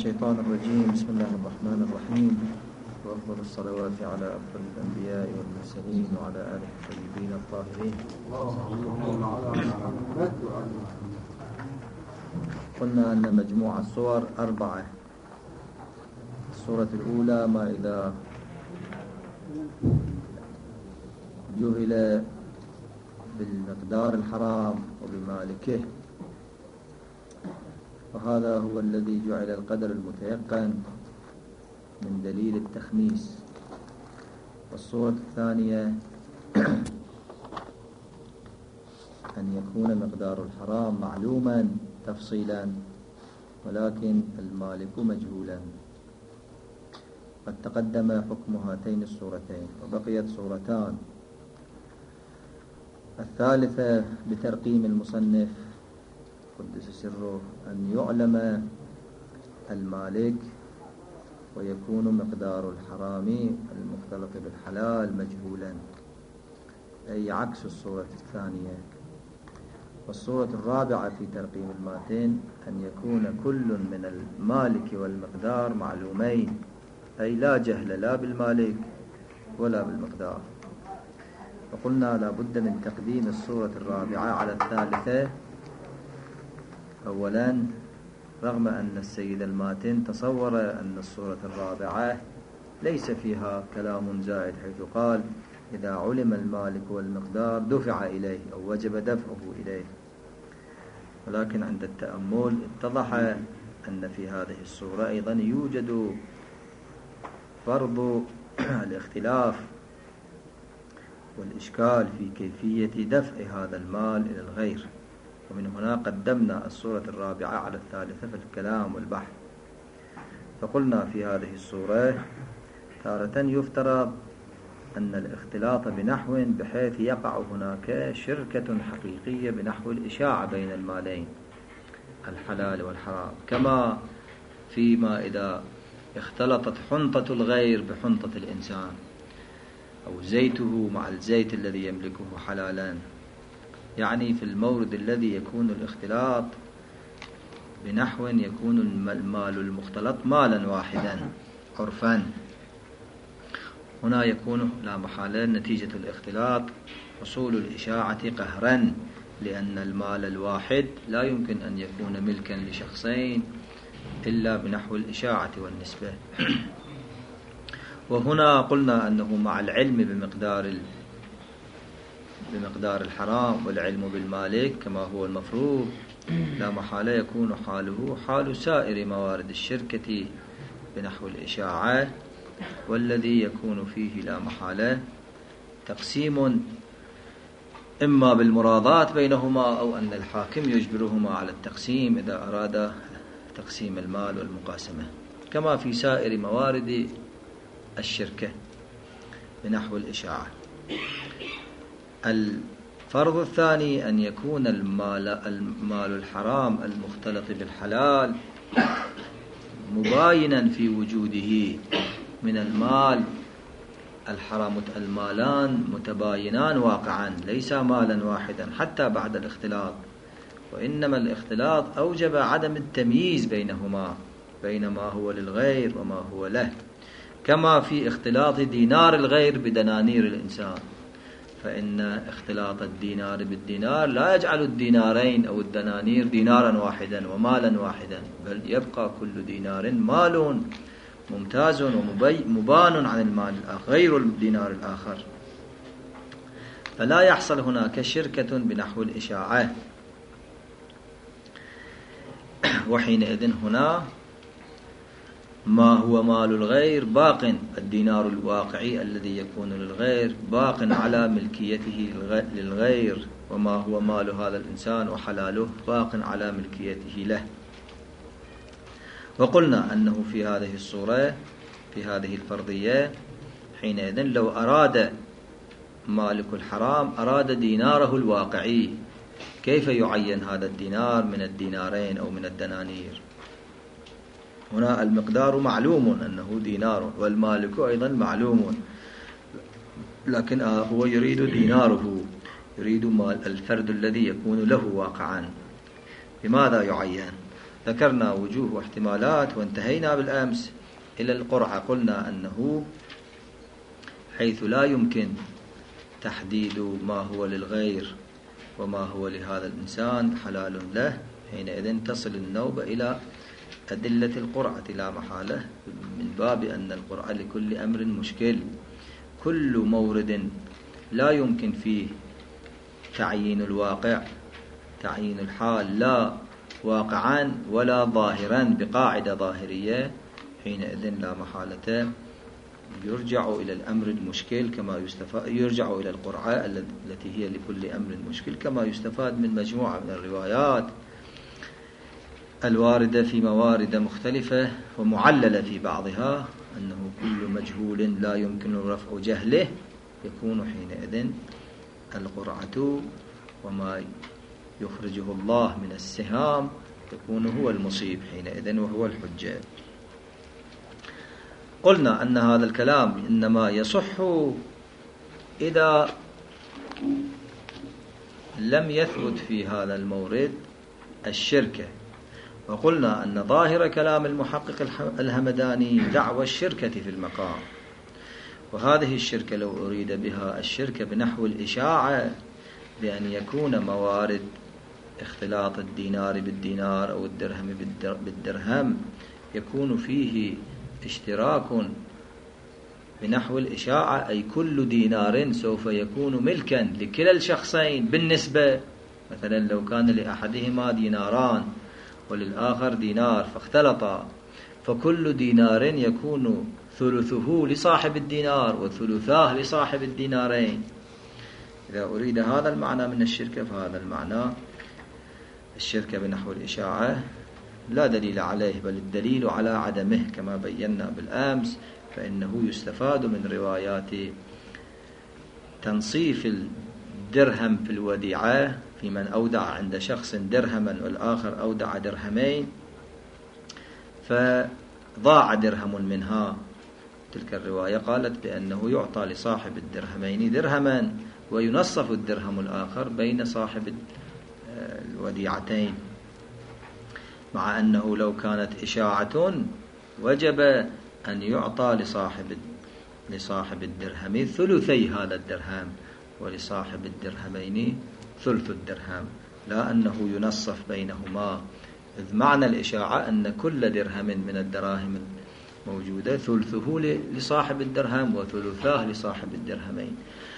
الشيطان الرجيم. بسم الله الرحمن الرحيم، وأفضل الصلوات على أفضل الأنبياء والمرسلين وعلى آله الطيبين الطاهرين. قلنا أن مجموع الصور 4. الصورة الأولى ما إذا جهل بالمقدار الحرام وبمالكه، وهذا هو الذي جعل القدر المتيقن من دليل التخميس. والصورة الثانية أن يكون مقدار الحرام معلوما تفصيلا ولكن المالك مجهولا. قد تقدم حكم هاتين الصورتين وبقيت صورتان. الثالثة بترقيم المصنف قدس سره أن يعلم المالك ويكون مقدار الحرام المختلط بالحلال مجهولا، أي عكس الصورة الثانية. والصورة الرابعة في ترقيم الماتين أن يكون كل من المالك والمقدار معلومين، أي لا جهل لا بالمالك ولا بالمقدار. وقلنا لا بد من تقديم الصورة الرابعة على الثالثة. أولا، رغم أن السيد الماتن تصور أن الصورة الرابعة ليس فيها كلام زائد، حيث قال إذا علم المالك والمقدار دفع إليه أو وجب دفعه إليه، ولكن عند التأمل اتضح أن في هذه الصورة أيضا يوجد فرض الاختلاف والإشكال في كيفية دفع هذا المال إلى الغير. ومن هنا قدمنا الصورة الرابعة على الثالثة في الكلام والبحث. فقلنا في هذه الصورة تارة يفترض أن الاختلاط بنحو بحيث يقع هناك شركة حقيقية بنحو الإشاعة بين المالين الحلال والحرام، كما فيما إذا اختلطت حنطة الغير بحنطة الإنسان، أو زيته مع الزيت الذي يملكه حلالا، يعني في المورد الذي يكون الاختلاط بنحو يكون المال المختلط مالا واحدا عرفا. هنا يكون لا محالة نتيجة الاختلاط حصول الإشاعة قهرا، لأن المال الواحد لا يمكن أن يكون ملكا لشخصين إلا بنحو الإشاعة والنسبة. وهنا قلنا أنه مع العلم بمقدار الحرام والعلم بالمالك كما هو المفروض، لا محالة يكون حاله حال سائر موارد الشركة بنحو الإشاعة، والذي يكون فيه لا محالة تقسيم إما بالمراضات بينهما أو أن الحاكم يجبرهما على التقسيم إذا أراد تقسيم المال والمقاسمة، كما في سائر موارد الشركة بنحو الإشاعة. الفرض الثاني أن يكون المال الحرام المختلط بالحلال مباينا في وجوده من المال الحرام، المالان متباينان واقعا، ليس مالا واحدا حتى بعد الاختلاط، وإنما الاختلاط أوجب عدم التمييز بينهما بين ما هو للغير وما هو له، كما في اختلاط دينار الغير بدنانير الإنسان، فإن اختلاط الدينار بالدينار لا يجعل الدينارين أو الدنانير دينارا واحدا ومالا واحدا، بل يبقى كل دينار مال ممتاز ومبان عن المال الآخر غير الدينار الآخر، فلا يحصل هناك شركة بنحو الإشاعة. وحينئذ هنا ما هو مال الغير باق، الدينار الواقعي الذي يكون للغير باق على ملكيته للغير، وما هو مال هذا الإنسان وحلاله باق على ملكيته له. وقلنا أنه في هذه الصورة في هذه الفرضية حينئذ لو أراد مالك الحرام أراد ديناره الواقعي، كيف يعين هذا الدينار من الدينارين أو من الدنانير؟ هنا المقدار معلوم أنه دينار، والمالك أيضا معلوم، لكن هو يريد ديناره، يريد مال الفرد الذي يكون له واقعا. بماذا يعين؟ ذكرنا وجوه واحتمالات، وانتهينا بالأمس إلى القرعة. قلنا أنه حيث لا يمكن تحديد ما هو للغير وما هو لهذا الإنسان حلال له، حينئذ تصل النوبة إلى أدلة القرعة لا محالة، من باب أن القرعة لكل أمر مشكل. كل مورد لا يمكن فيه تعيين الواقع، تعيين الحال، لا واقعا ولا ظاهرا بقاعدة ظاهرية، حينئذ لا محالة يرجع إلى الأمر المشكل كما يستفاد، يرجع إلى القرعة التي هي لكل أمر مشكل، كما يستفاد من مجموعة من الروايات الواردة في موارد مختلفة ومعللة في بعضها، أنه كل مجهول لا يمكن رفع جهله يكون حينئذ القرعة، وما يخرجه الله من السهام يكون هو المصيب حينئذ وهو الحجة. قلنا أن هذا الكلام إنما يصح إذا لم يثبت في هذا المورد الشركة، وقلنا أن ظاهر كلام المحقق الهمداني دعوى الشركة في المقام، وهذه الشركة لو أريد بها الشركة بنحو الإشاعة بأن يكون موارد اختلاط الدينار بالدينار أو الدرهم بالدرهم يكون فيه اشتراك بنحو الإشاعة، أي كل دينار سوف يكون ملكا لكلا الشخصين بالنسبة. مثلا لو كان لأحدهما ديناران وللآخر دينار فاختلطا، فكل دينار يكون ثلثه لصاحب الدينار وثلثاه لصاحب الدينارين. إذا أريد هذا المعنى من الشركة فهذا المعنى الشركة بنحو الإشاعة لا دليل عليه، بل الدليل على عدمه كما بينا بالأمس، فإنه يستفاد من روايات تنصيف الدرهم في الوديعة في من أودع عند شخص درهما والآخر أودع درهمين فضاع درهم منها. تلك الرواية قالت بأنه يعطى لصاحب الدرهمين درهما وينصف الدرهم الآخر بين صاحب الوديعتين، مع أنه لو كانت إشاعة وجب أن يعطى لصاحب الدرهم ثلثي هذا الدرهم ولصاحب الدرهمين ثلث الدرهم، لا أنه ينصف بينهما، إذ معنى الإشاعة أن كل درهم من الدراهم موجودة ثلثه لصاحب الدرهم وثلثاه لصاحب الدرهمين،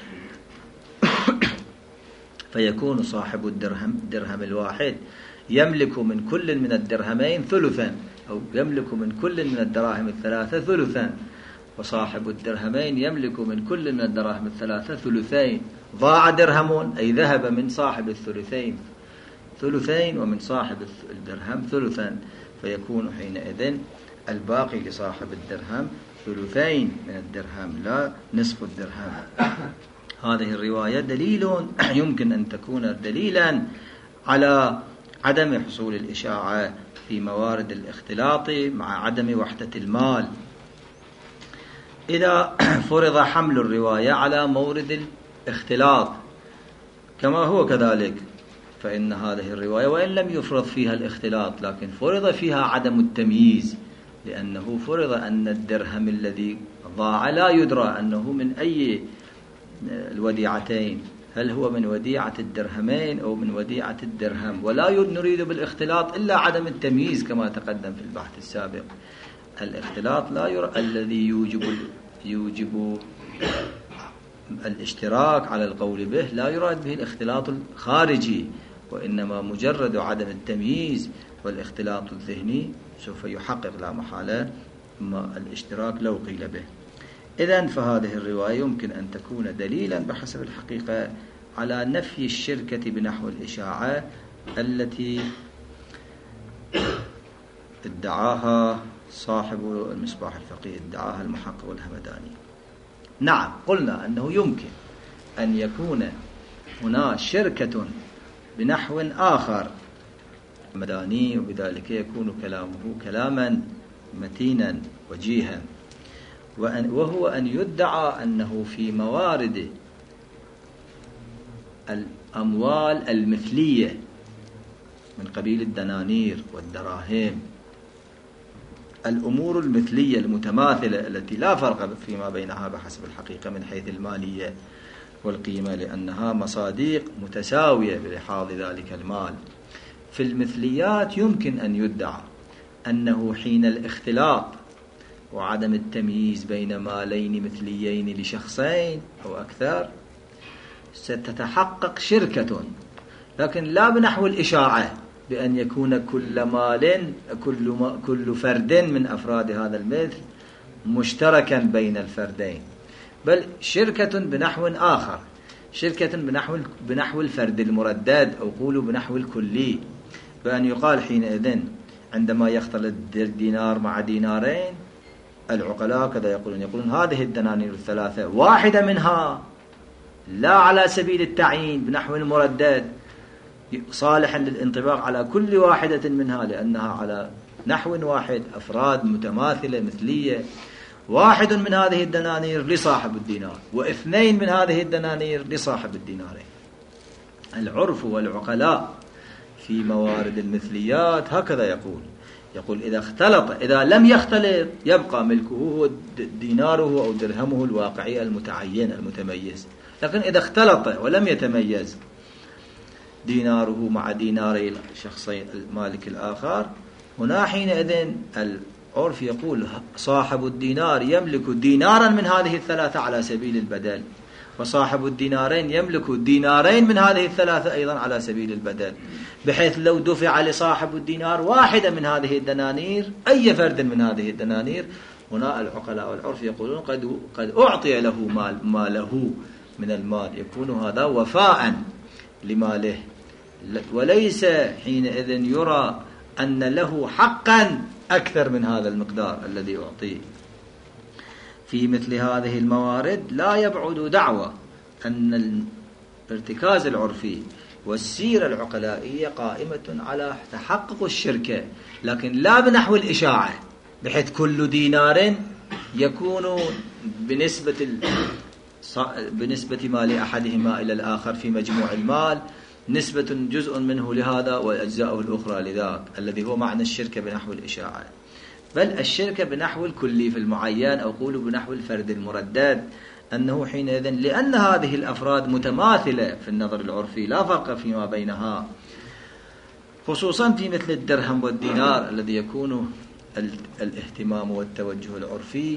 فيكون صاحب الدرهم الواحد يملك من كل من الدرهمين ثلثا، أو يملك من كل من الدراهم الثلاثة ثلثا، وصاحب الدرهمين يملك من كل من الدراهم الثلاثة ثلثين. ضاع درهم أي ذهب من صاحب الثلثين ثلثين ومن صاحب الدرهم ثلثا، فيكون حينئذ الباقي لصاحب الدرهم ثلثين من الدرهم لا نصف الدرهم. هذه الرواية دليل يمكن أن تكون دليلا على عدم حصول الإشاعة في موارد الاختلاط مع عدم وحدة المال. إذا فرض حمل الرواية على مورد الاختلاط كما هو كذلك، فإن هذه الرواية وإن لم يفرض فيها الاختلاط لكن فرض فيها عدم التمييز، لأنه فرض أن الدرهم الذي ضاع لا يدرى أنه من أي الوديعتين، هل هو من وديعة الدرهمين أو من وديعة الدرهم، ولا نريد بالاختلاط إلا عدم التمييز كما تقدم في البحث السابق. الاختلاط لا يرى الذي يوجب الاشتراك على القول به، لا يراد به الاختلاط الخارجي، وإنما مجرد عدم التمييز والاختلاط الذهني سوف يحقق لا محالة الاشتراك لو قيل به. إذن فهذه الرواية يمكن أن تكون دليلا بحسب الحقيقة على نفي الشركة بنحو الإشاعة التي ادعاها صاحب المصباح الفقيه، ادعاها المحقق الهمداني. نعم، قلنا أنه يمكن أن يكون هنا شركة بنحو آخر مداني، وبذلك يكون كلامه كلاما متينا وجيها، وهو أن يدعى أنه في موارد الأموال المثلية من قبيل الدنانير والدراهم، الأمور المثلية المتماثلة التي لا فرق فيما بينها بحسب الحقيقة من حيث المالية والقيمة، لأنها مصاديق متساوية بلحاظ ذلك المال. في المثليات يمكن أن يدعى أنه حين الاختلاط وعدم التمييز بين مالين مثليين لشخصين أو أكثر ستتحقق شركة، لكن لا بنحو الإشاعة بأن يكون كل فرد من أفراد هذا المثل مشتركا بين الفردين، بل شركة بنحو آخر، شركة بنحو الفرد المردد، أو قولوا بنحو الكلي، بأن يقال حينئذ عندما يختلط دينار مع دينارين، العقلاء كذا يقولون هذه الدنانير الثلاثة واحدة منها لا على سبيل التعيين بنحو المردد صالحا للانطباق على كل واحدة منها، لأنها على نحو واحد، أفراد متماثلة مثلية، واحد من هذه الدنانير لصاحب الدينار، واثنين من هذه الدنانير لصاحب الدينارين. العرف والعقلاء في موارد المثليات هكذا يقول إذا لم يختلط يبقى ملكه هو ديناره أو درهمه الواقعي المتعين المتميز، لكن إذا اختلط ولم يتميز ديناره مع ديناري الشخصين المالك الآخر، هنا حينئذ العرف يقول صاحب الدينار يملك دينارا من هذه الثلاثة على سبيل البدل، وصاحب الدينارين يملك دينارين من هذه الثلاثة أيضا على سبيل البدل، بحيث لو دفع لصاحب الدينار واحدة من هذه الدنانير، أي فرد من هذه الدنانير، هنا العقلاء والعرف يقولون قد أعطي له ما له من المال، يكون هذا وفاء لماله، وليس حينئذ يرى أن له حقا أكثر من هذا المقدار الذي أعطيه. في مثل هذه الموارد لا يبعد دعوى أن الارتكاز العرفي والسيرة العقلائية قائمة على تحقق الشركة، لكن لا بنحو الإشاعة، بحيث كل دينار يكون بنسبة مال أحدهما إلى الآخر في مجموع المال نسبة جزء منه لهذا والأجزاء الأخرى لذاك، الذي هو معنى الشركة بنحو الإشاعة، بل الشركة بنحو الكلي في المعين، أو قولوا بنحو الفرد المردد، أنه حينئذ لأن هذه الأفراد متماثلة في النظر العرفي لا فرق فيما بينها، خصوصا في مثل الدرهم والدينار الذي يكون الاهتمام والتوجه العرفي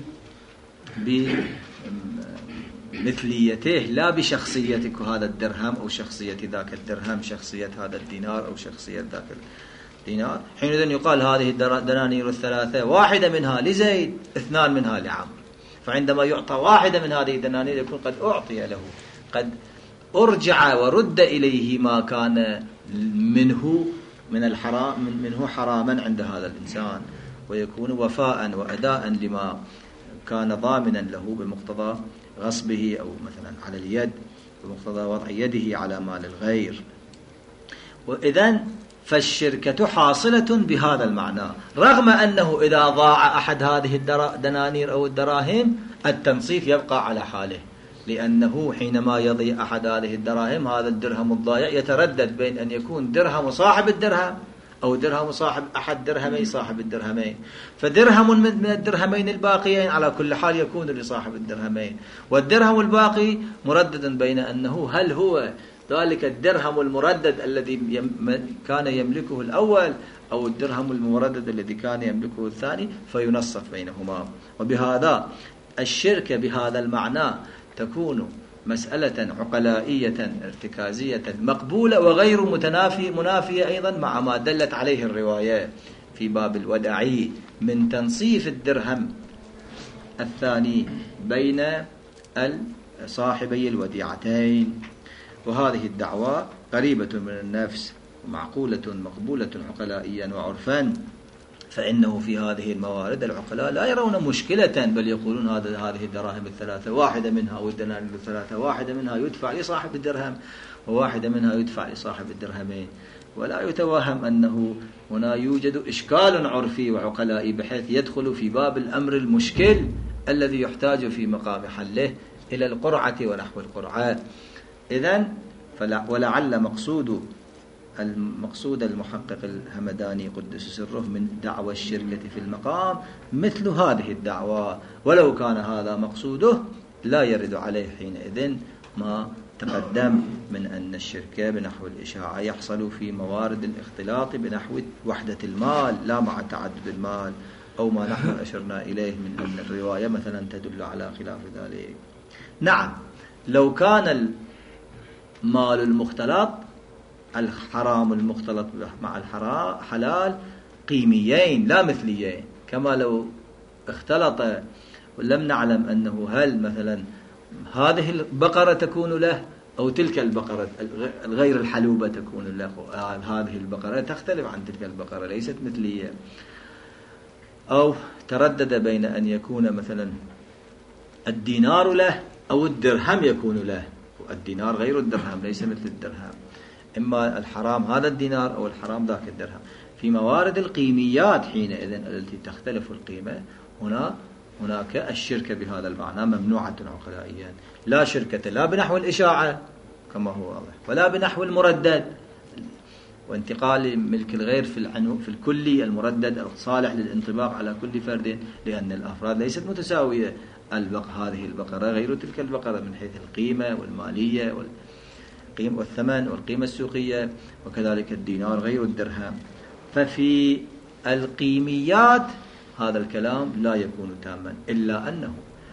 بمثليته لا بشخصيتك هذا الدرهم أو شخصية ذاك الدرهم، شخصية هذا الدينار أو شخصية ذاك الدينار. حينئذ يقال هذه الدنانير الثلاثة واحدة منها لزيد، اثنان منها لعمرو، فعندما يعطى واحدة من هذه الدنانير يكون قد أعطي له، قد أرجع ورد إليه ما كان منه من الحرام منه حراما عند هذا الإنسان، ويكون وفاء وأداء لما كان ضامنا له بمقتضى غصبه، أو مثلا على اليد بمقتضى وضع يده على مال الغير. وإذن فالشركة حاصلة بهذا المعنى، رغم أنه إذا ضاع أحد هذه الدنانير أو الدراهم التنصيف يبقى على حاله، لأنه حينما يضيع أحد هذه الدراهم هذا الدرهم الضائع يتردد بين أن يكون درهم صاحب الدرهم أو درهم صاحب أحد درهمي صاحب الدرهمين، فدرهم من الدرهمين الباقيين على كل حال يكون لصاحب الدرهمين، والدرهم الباقي مردد بين أنه هل هو ذلك الدرهم المردد الذي كان يملكه الأول أو الدرهم المردد الذي كان يملكه الثاني، فينصف بينهما. وبهذا الشركة بهذا المعنى تكون مسألة عقلائية ارتكازية مقبولة وغير منافية أيضا مع ما دلت عليه الرواية في باب الوداعي من تنصيف الدرهم الثاني بين صاحبي الوديعتين. وهذه الدعوة قريبة من النفس ومعقولة مقبولة عقلائيا وعرفا، فإنه في هذه الموارد العقلاء لا يرون مشكلة، بل يقولون هذه الدراهم الثلاثة واحدة منها والدنانير الثلاثة واحدة منها يدفع لصاحب الدرهم وواحدة منها يدفع لصاحب الدرهمين، ولا يتوهم أنه هنا يوجد إشكال عرفي وعقلائي بحيث يدخل في باب الأمر المشكل الذي يحتاج في مقام حله إلى القرعة ونحو القرعة. إذن ولعل مقصود المقصود المحقق الهمداني قدس سره من دعوى الشركة في المقام مثل هذه الدعوى، ولو كان هذا مقصوده لا يرد عليه حينئذ ما تقدم من أن الشركة بنحو الإشاعة يحصل في موارد الاختلاط بنحو وحدة المال لا مع تعدد المال، أو ما نحن أشرنا إليه من أن الرواية مثلا تدل على خلاف ذلك. نعم، لو كان المال المختلط الحرام المختلط مع الحلال قيميين لا مثليين، كما لو اختلط ولم نعلم أنه هل مثلا هذه البقرة تكون له أو تلك البقرة الغير الحلوبة تكون له، هذه البقرة تختلف عن تلك البقرة ليست مثلية، أو تردد بين أن يكون مثلا الدينار له أو الدرهم يكون له، الدينار غير الدرهم ليس مثل الدرهم، إما الحرام هذا الدينار أو الحرام ذاك الدرهم. في موارد القيميات حينئذ التي تختلف القيمة هناك الشركة بهذا المعنى ممنوعة عقلائيا، لا شركة لا بنحو الإشاعة كما هو واضح ولا بنحو المردد وانتقال ملك الغير في الكلي المردد الصالح للانطباق على كل فرد، لأن الأفراد ليست متساوية. هذه البقرة غير تلك البقرة من حيث القيمة والمالية والثمن والقيمة السوقية، وكذلك الدينار غير الدرهم. ففي القيميات هذا الكلام لا يكون تاما، إلا أنه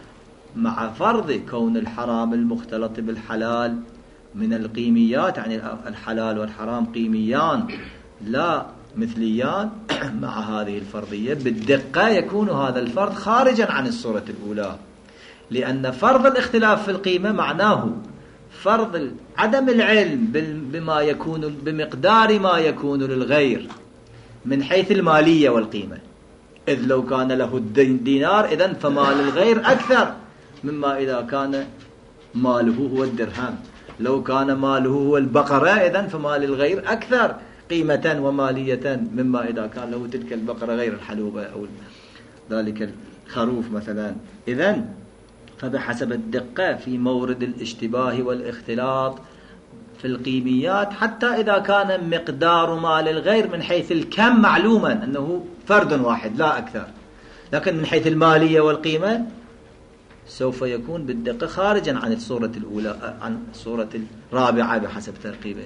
مع فرض كون الحرام المختلط بالحلال من القيميات، يعني الحلال والحرام قيميان لا مثليان، مع هذه الفرضية بالدقة يكون هذا الفرض خارجا عن الصورة الأولى، لأن فرض الاختلاف في القيمة معناه فرض عدم العلم بما يكون بمقدار ما يكون للغير من حيث المالية والقيمة، إذ لو كان له الدينار إذن فمال الغير أكثر مما إذا كان ماله هو الدرهم، لو كان ماله هو البقرة إذن فمال الغير أكثر قيمة ومالية مما إذا كان له تلك البقرة غير الحلوبة أو ذلك الخروف مثلا. إذن فبحسب الدقة في مورد الاشتباه والاختلاط في القيميات، حتى إذا كان مقدار مال الغير من حيث الكم معلوما أنه فرد واحد لا أكثر، لكن من حيث المالية والقيمة سوف يكون بالدقة خارجا عن الصورة الأولى، عن الصورة الرابعة بحسب ترقيب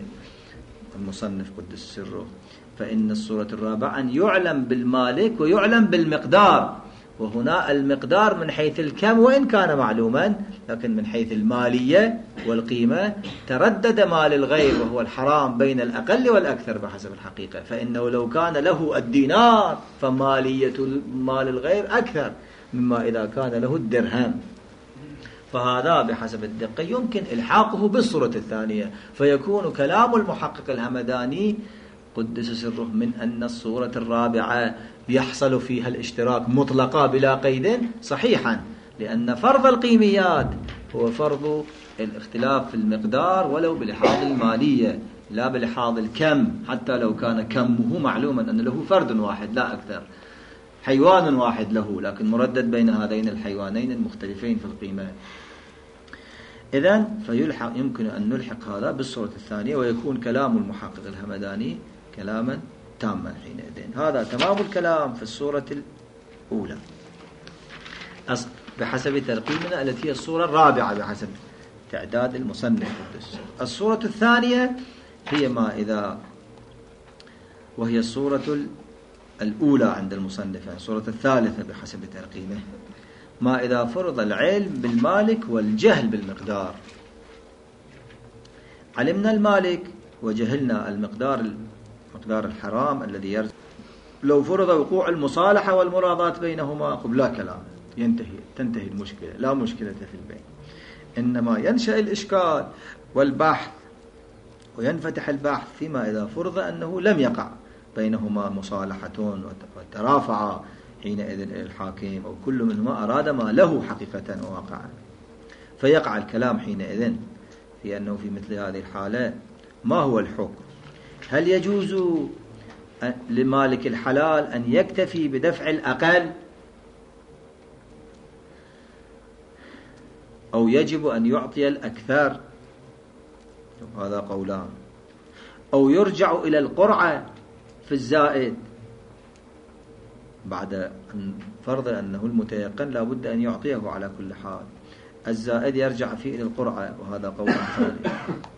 المصنف قدس سره. فإن الصورة الرابعة أن يعلم بالمالك ويعلم بالمقدار، وهنا المقدار من حيث الكم وإن كان معلوما، لكن من حيث المالية والقيمة تردد مال الغير وهو الحرام بين الأقل والأكثر بحسب الحقيقة، فإنه لو كان له الدينار فمالية مال الغير أكثر مما إذا كان له الدرهم، فهذا بحسب الدقة يمكن إلحاقه بالصورة الثانية، فيكون كلام المحقق الهمداني قدس سره من أن الصورة الرابعة يحصل فيها الاشتراك مطلقا بلا قيد صحيحا، لأن فرض القيميات هو فرض الاختلاف في المقدار ولو بلحاظ المالية لا بلحاظ الكم، حتى لو كان كمه معلوما أن له فرد واحد لا أكثر، حيوان واحد له لكن مردد بين هذين الحيوانين المختلفين في القيمة. إذن يمكن أن نلحق هذا بالصورة الثانية، ويكون كلام المحقق الهمداني كلاما تاما حينئذ. هذا تمام الكلام في الصورة الأولى بحسب ترقيمنا التي هي الصورة الرابعة بحسب تعداد المصنف. الصورة الثانية هي ما إذا، وهي الصورة الأولى عند المصنف، يعني الصورة الثالثة بحسب ترقيمه، ما إذا فرض العلم بالمالك والجهل بالمقدار. علمنا المالك وجهلنا مقدار الحرام الذي يرزق، لو فرض وقوع المصالحة والمراضات بينهما قبل كلام تنتهي المشكلة، لا مشكلة في البيع، إنما ينشأ الإشكال والبحث وينفتح البحث فيما إذا فرض أنه لم يقع بينهما مصالحة وترافعا حينئذ إلى الحاكم، أو كل منهما أراد ما له حقيقة وواقعا، فيقع الكلام حينئذ في أنه في مثل هذه الحالة ما هو الحكم؟ هل يجوز لمالك الحلال أن يكتفي بدفع الأقل، أو يجب أن يعطي الأكثر؟ هذا قولان. أو يرجع إلى القرعة في الزائد بعد أن فرض أنه المتيقن لا بد أن يعطيه على كل حال. الزائد يرجع فيه إلى القرعة، وهذا قول ثاني.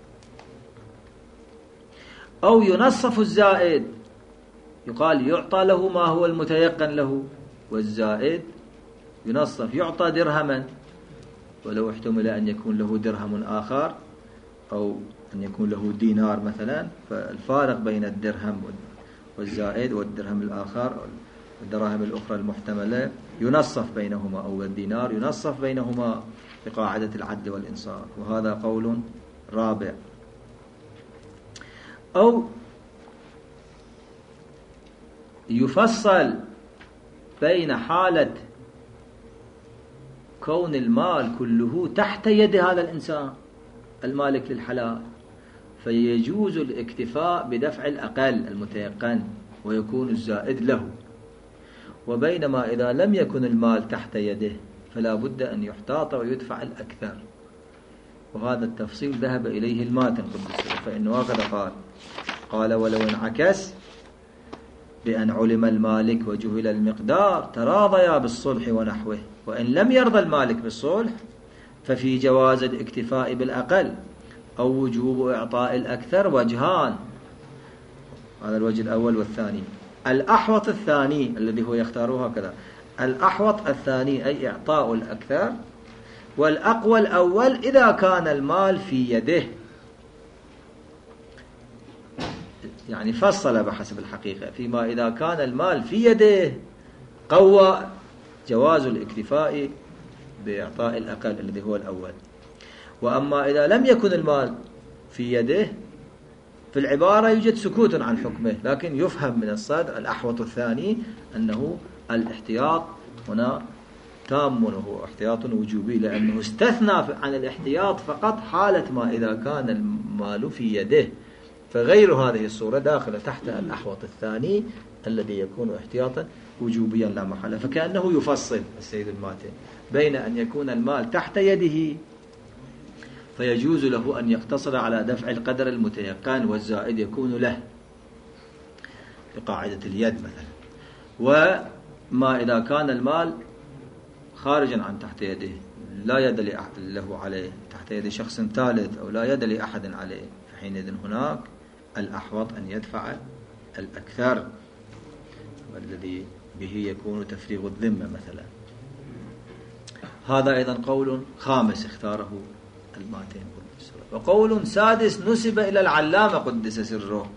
أو ينصف الزائد، يقال يعطى له ما هو المتيقن له، والزائد ينصف يعطى درهما، ولو احتمل أن يكون له درهم آخر أو أن يكون له دينار مثلا، فالفارق بين الدرهم والزائد والدرهم الآخر والدراهم الأخرى المحتملة ينصف بينهما، أو الدينار ينصف بينهما بقاعدة العدل والإنصاف، وهذا قول رابع. أو يفصل بين حالة كون المال كله تحت يد هذا الإنسان المالك للحلال، فيجوز الاكتفاء بدفع الأقل المتيقن ويكون الزائد له، وبينما إذا لم يكن المال تحت يده فلا بد أن يحتاط ويدفع الأكثر، وهذا التفصيل ذهب إليه الماتن قدس، فإنه هكذا قال ولو انعكس بأن علم المالك وجهل المقدار تراضيا بالصلح ونحوه، وإن لم يرضى المالك بالصلح ففي جواز الاكتفاء بالأقل أو وجوب إعطاء الأكثر وجهان. هذا الوجه الأول والثاني. الأحوط الثاني الذي هو يختاره هكذا، الأحوط الثاني أي إعطاء الأكثر، والأقوى الأول إذا كان المال في يده. يعني فصل بحسب الحقيقة، فيما إذا كان المال في يده قوى جواز الاكتفاء بإعطاء الأقل الذي هو الأول، وأما إذا لم يكن المال في يده في العبارة يوجد سكوت عن حكمه، لكن يفهم من الصدر الأحوط الثاني أنه الاحتياط هنا تام وهو احتياط وجوبي، لأنه استثنى عن الاحتياط فقط حالة ما إذا كان المال في يده، فغير هذه الصورة داخلة تحت الأحوط الثاني الذي يكون احتياطا وجوبيا لا محالة. فكأنه يفصل السيد الماتن بين أن يكون المال تحت يده فيجوز له أن يقتصر على دفع القدر المتيقن والزائد يكون له بقاعدة اليد مثلا، وما إذا كان المال خارجا عن تحت يده لا يد له عليه تحت يد شخص ثالث أو لا يد لأحد عليه، فحينئذ هناك الأحوط أن يدفع الأكثر والذي به يكون تفريغ الذمة مثلا. هذا أيضا قول خامس اختاره الماتن قدس سره. وقول سادس نسب إلى العلامة قدس سره،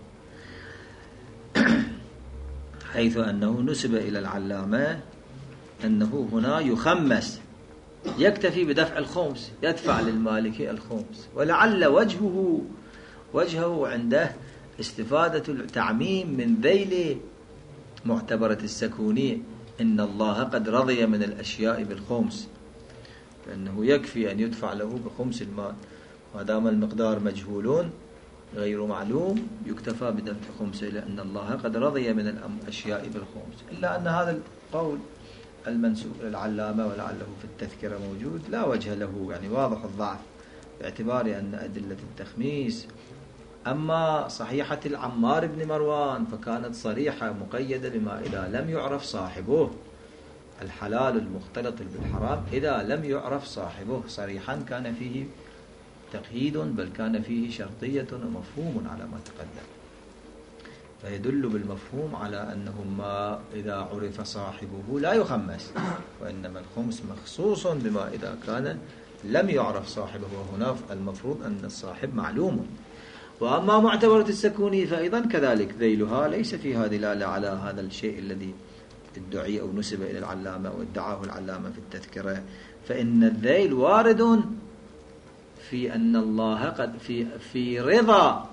حيث أنه نسب إلى العلامة أنه هنا يخمس، يكتفي بدفع الخمس، يدفع للمالك الخمس، ولعل وجهه عنده استفادة التعميم من ذيل معتبرة السكوني إن الله قد رضي من الأشياء بالخمس، فإنه يكفي أن يدفع له بخمس المال، ما دام المقدار مجهول غير معلوم يكتفى بدفع خمسه، لأن الله قد رضي من الأشياء بالخمس. إلا أن هذا القول المنسوب للعلامة ولعله في التذكرة موجود لا وجه له، يعني واضح الضعف باعتبار أن أدلة التخميس أما صحيحة العمار بن مروان فكانت صريحة مقيدة بما إذا لم يعرف صاحبه، الحلال المختلط بالحرام إذا لم يعرف صاحبه صريحا كان فيه تقييد، بل كان فيه شرطية ومفهوم على ما تقدم، فيدل بالمفهوم على أنه ما إذا عرف صاحبه لا يخمس، وإنما الخمس مخصوص بما إذا كان لم يعرف صاحبه، وهنا المفروض أن الصاحب معلوم. وأما معتبرة السكوني فأيضا كذلك ذيلها ليس فيها دلالة على هذا الشيء الذي ادعي أو نسب إلى العلامة وادعاه العلامة في التذكرة، فإن الذيل وارد في أن الله قد في رضا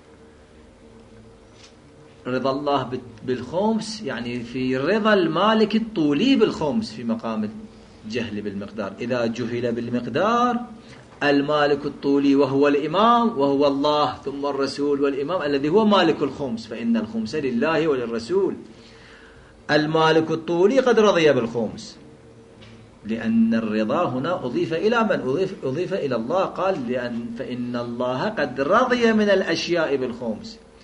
الله بالخمس، يعني في رضا المالك الطولي بالخمس في مقام الجهل بالمقدار. إذا جهل بالمقدار المالك الطولي وهو الإمام وهو الله ثم الرسول والإمام الذي هو مالك الخمس، فإن الخمس لله وللرسول. المالك الطولي قد رضي بالخمس، لأن الرضا هنا أضيف إلى من؟ أضيف إلى الله، قال فإن الله قد رضي من الأشياء بالخمس،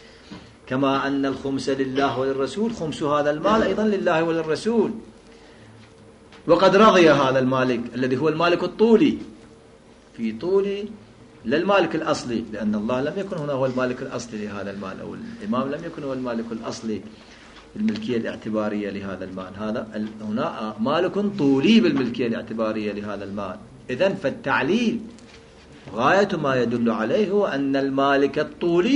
كما أن الخمس لله وللرسول، خمس هذا المال أيضا لله وللرسول. وقد رضي هذا المالك الذي هو المالك الطولي في طول للمالك الأصلي، لأن الله لم يكن هنا هو المالك الأصلي لهذا المال، أو الإمام لم يكن هو المالك الأصلي بالملكية الاعتبارية لهذا المال. هذا هنا مالك طولي بالملكية الاعتبارية لهذا المال. إذن فالتعليل غاية ما يدل عليه هو أن المالك الطولي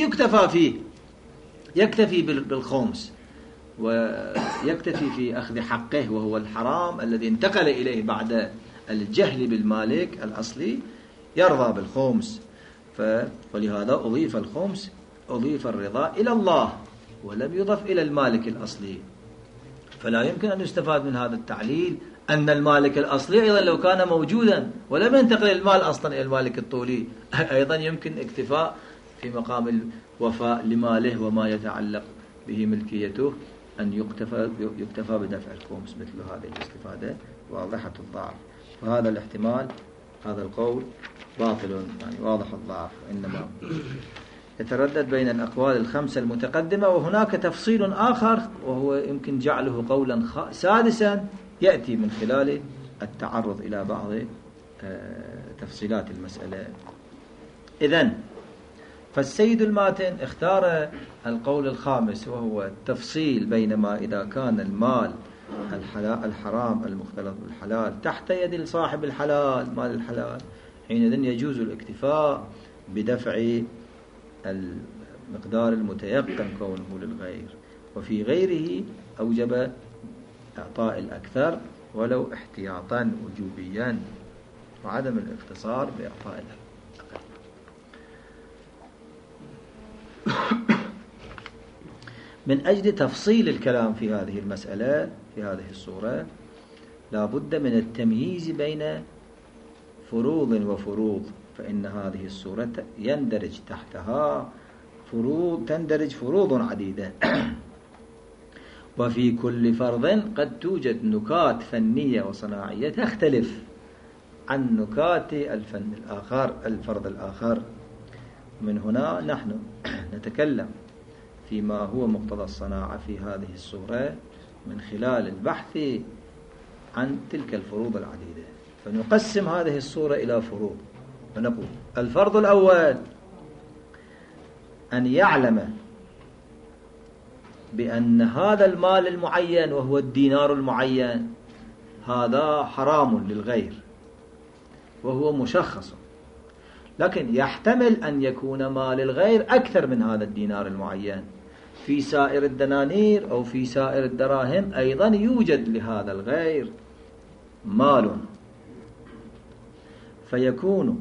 يكتفي بالخمس، ويكتفي في أخذ حقه، وهو الحرام الذي انتقل إليه بعد الجهل بالمالك الأصلي، يرضى بالخمس. ولهذا أضيف الخمس، أضيف الرضا إلى الله ولم يضف إلى المالك الأصلي. فلا يمكن أن يستفاد من هذا التعليل أن المالك الأصلي أيضا لو كان موجودا ولم ينتقل المال أصلا إلى المالك الطولي أيضا يمكن اكتفاء في مقام الوفاء لماله وما يتعلق به ملكيته، أن يكتفى بدفع الخمس. مثل هذه الاستفادة واضحة الضعف. وهذا الاحتمال، هذا القول باطل، يعني واضح الضعف، وإنما يتردد بين الأقوال الخمسة المتقدمة. وهناك تفصيل آخر وهو يمكن جعله قولا سادسا يأتي من خلال التعرض إلى بعض تفصيلات المسألة. إذن فالسيد الماتن اختار القول الخامس، وهو التفصيل بينما إذا كان المال الحرام المختلط بالحلال تحت يد صاحب الحلال، مال الحلال، حينئذ يجوز الاكتفاء بدفع المقدار المتيقن كونه للغير، وفي غيره أوجب إعطاء الأكثر ولو احتياطا وجوبيا، وعدم الاقتصار بإعطاء الأقل. من أجل تفصيل الكلام في هذه المسألة في هذه الصورة لا بد من التمييز بين فروض وفروض، فإن هذه الصورة يندرج تحتها تندرج فروض عديدة وفي كل فرض قد توجد نكات فنية وصناعية تختلف عن نكات الفرض الآخر. من هنا نحن نتكلم فيما هو مقتضى الصناعة في هذه الصورة من خلال البحث عن تلك الفروض العديدة. فنقسم هذه الصورة إلى فروض، فنقول الفرض الأول أن يعلم بأن هذا المال المعين وهو الدينار المعين هذا حرام للغير وهو مشخص، لكن يحتمل أن يكون مال الغير أكثر من هذا الدينار المعين. في سائر الدنانير أو في سائر الدراهم أيضا يوجد لهذا الغير مال، فيكون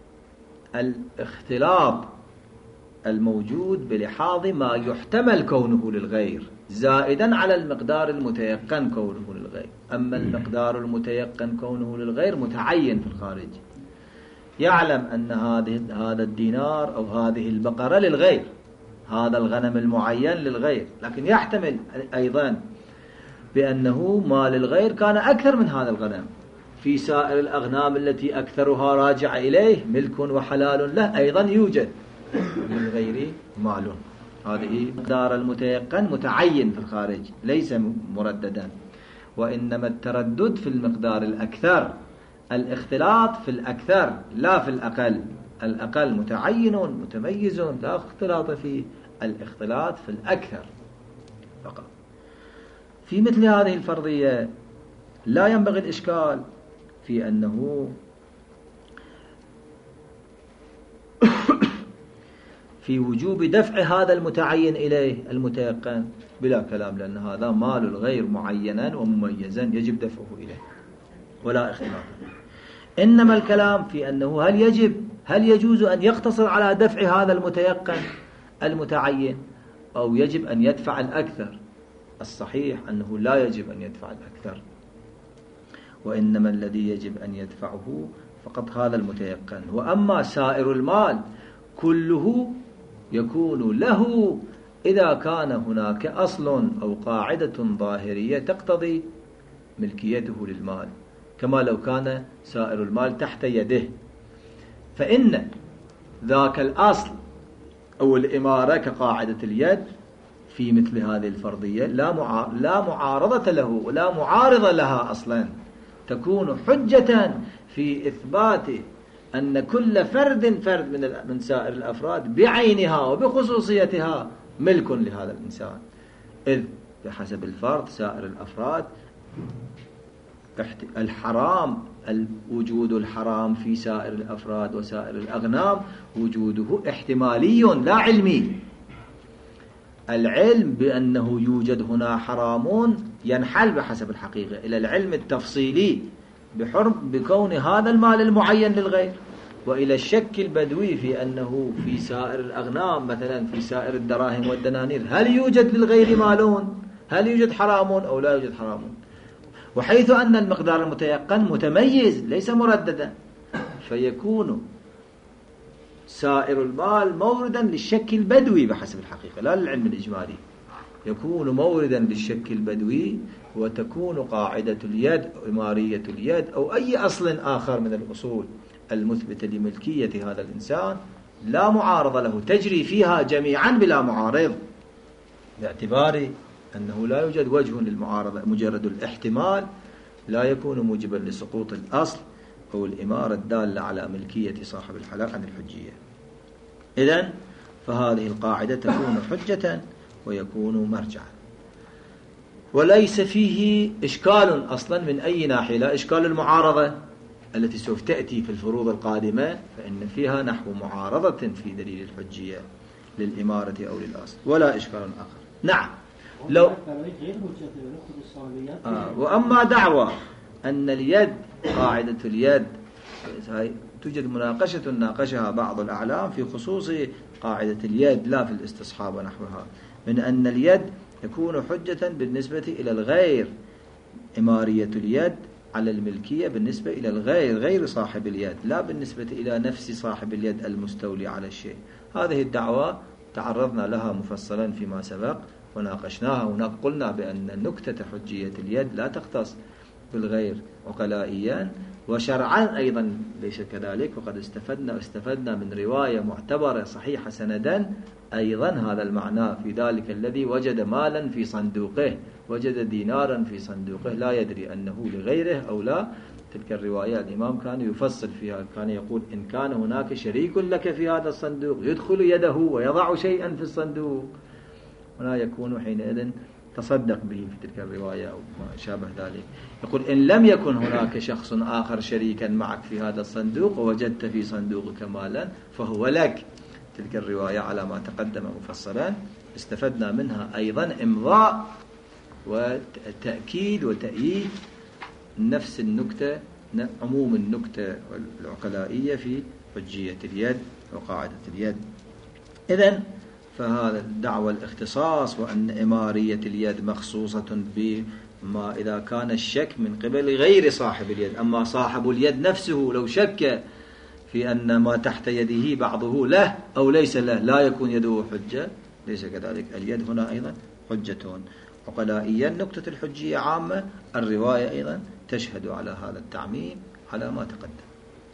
الاختلاط الموجود بلحاظ ما يحتمل كونه للغير زائدا على المقدار المتيقن كونه للغير. أما المقدار المتيقن كونه للغير متعين في الخارج، يعلم أن هذا الدينار أو هذه البقرة للغير، هذا الغنم المعين للغير، لكن يحتمل أيضا بأنه مال الغير كان أكثر من هذا الغنم. في سائر الأغنام التي أكثرها راجع إليه ملك وحلال له أيضا يوجد للغير مال. هذه مقدار المتيقن متعين في الخارج ليس مرددا، وإنما التردد في المقدار الأكثر، الاختلاط في الأكثر لا في الأقل. الأقل متعين متميز لا اختلاط فيه، الاختلاط في الأكثر فقط. في مثل هذه الفرضية لا ينبغي الإشكال في أنه في وجوب دفع هذا المتعين إليه المتيقن بلا كلام، لأن هذا مال الغير معينا ومميزا يجب دفعه إليه ولا اختلاط. إنما الكلام في أنه هل يجوز أن يقتصر على دفع هذا المتيقن المتعين أو يجب أن يدفع الأكثر. الصحيح أنه لا يجب أن يدفع الأكثر، وإنما الذي يجب أن يدفعه فقط هذا المتيقن. وأما سائر المال كله يكون له إذا كان هناك أصل أو قاعدة ظاهرية تقتضي ملكيته للمال، كما لو كان سائر المال تحت يده، فإن ذاك الأصل أو الإمارة كقاعدة اليد في مثل هذه الفرضية لا معارضة له ولا معارضة لها أصلا، تكون حجة في إثبات أن كل فرد من سائر الأفراد بعينها وبخصوصيتها ملك لهذا الإنسان، إذ بحسب الفرد سائر الأفراد الحرام، وجود الحرام في سائر الأفراد وسائر الأغنام وجوده احتمالي لا علمي. العلم بأنه يوجد هنا حرام ينحل بحسب الحقيقة إلى العلم التفصيلي بكون هذا المال المعين للغير، وإلى الشك البدوي في أنه في سائر الأغنام مثلا في سائر الدراهم والدنانير هل يوجد للغير مالون، هل يوجد حرام أو لا يوجد حرام، وحيث أن المقدار المتيقن متميز ليس مرددا، فيكون سائر المال موردا للشك البدوي بحسب الحقيقة لا للعلم الإجمالي، يكون موردا للشك البدوي، وتكون قاعدة اليد إمارية اليد أو أي أصل آخر من الأصول المثبتة لملكية هذا الإنسان لا معارضة له، تجري فيها جميعا بلا معارض، باعتبار أنه لا يوجد وجه للمعارضة، مجرد الاحتمال لا يكون موجبا لسقوط الأصل أو الإمارة الدالة على ملكية صاحب الحلال عن الحجية. إذن فهذه القاعدة تكون حجة ويكون مرجعا، وليس فيه إشكال أصلا من أي ناحية، لا إشكال المعارضة التي سوف تأتي في الفروض القادمة فإن فيها نحو معارضة في دليل الحجية للإمارة أو للأصل، ولا إشكال آخر. نعم لو وأما دعوى أن اليد قاعدة اليد توجد مناقشة ناقشها بعض الأعلام في خصوص قاعدة اليد لا في الاستصحاب ونحوها، من أن اليد يكون حجة بالنسبة إلى الغير، إمارية اليد على الملكية بالنسبة إلى الغير غير صاحب اليد لا بالنسبة إلى نفس صاحب اليد المستولي على الشيء. هذه الدعوة تعرضنا لها مفصلا فيما سبق وناقشناها، ونقلنا بأن نكتة حجية اليد لا تختص بالغير عقلائيا وشرعا أيضا ليس كذلك، وقد استفدنا من رواية معتبرة صحيحة سندا أيضا هذا المعنى في ذلك الذي وجد مالا في صندوقه، وجد دينارا في صندوقه لا يدري أنه لغيره أو لا. تلك الرواية الإمام كان يفصل فيها، كان يقول إن كان هناك شريك لك في هذا الصندوق يدخل يده ويضع شيئا في الصندوق ولا يكون حينئذ تصدق به في تلك الرواية أو ما شابه ذلك. يقول إن لم يكن هناك شخص آخر شريكا معك في هذا الصندوق ووجدت في صندوقك مالا فهو لك. تلك الرواية على ما تقدم مفصلا استفدنا منها أيضا إمضاء وتأكيد وتأييد نفس النكتة، عموم النكتة العقلائية في حجية اليد وقاعدة اليد. إذن فهذا الدعوة الاختصاص وأن إمارية اليد مخصوصة بما إذا كان الشك من قبل غير صاحب اليد، أما صاحب اليد نفسه لو شك في أن ما تحت يده بعضه له أو ليس له لا يكون يده حجة، ليس كذلك. اليد هنا أيضا حجة عقلائيا. نكتة الحجية عامة، الرواية أيضا تشهد على هذا التعميم على ما تقدم.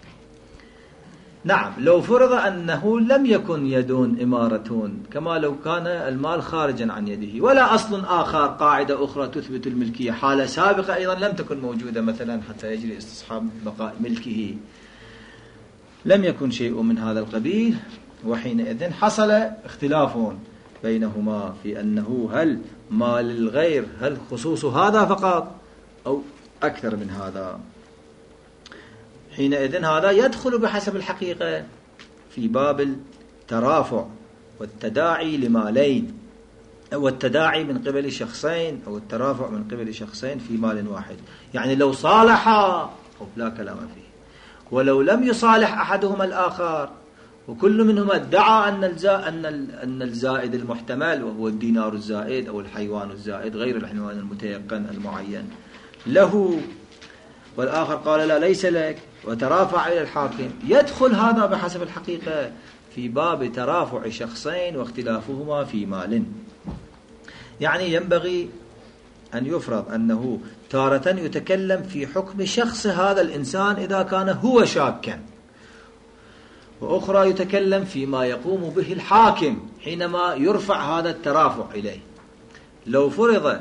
نعم لو فرض أنه لم يكن يدون إمارتون، كما لو كان المال خارجا عن يده ولا أصل آخر، قاعدة أخرى تثبت الملكية، حالة سابقة أيضا لم تكن موجودة مثلا حتى يجري استصحاب بقاء ملكه، لم يكن شيء من هذا القبيل، وحينئذ حصل اختلاف بينهما في أنه هل مال الغير هل خصوص هذا فقط أو أكثر من هذا. حينئذ هذا يدخل بحسب الحقيقة في باب الترافع والتداعي لمالين، أو التداعي من قبل شخصين أو الترافع من قبل شخصين في مال واحد. يعني لو صالحا لا كلام فيه، ولو لم يصالح أحدهما الآخر وكل منهما ادعى أن الزائد المحتمل وهو الدينار الزائد أو الحيوان الزائد غير الحيوان المتيقن المعين له، والآخر قال لا ليس لك وترافع إلى الحاكم، يدخل هذا بحسب الحقيقة في باب ترافع شخصين واختلافهما في مال. يعني ينبغي أن يفرض أنه تارة يتكلم في حكم شخص هذا الإنسان إذا كان هو شاكا، وأخرى يتكلم فيما يقوم به الحاكم حينما يرفع هذا الترافع إليه. لو فرض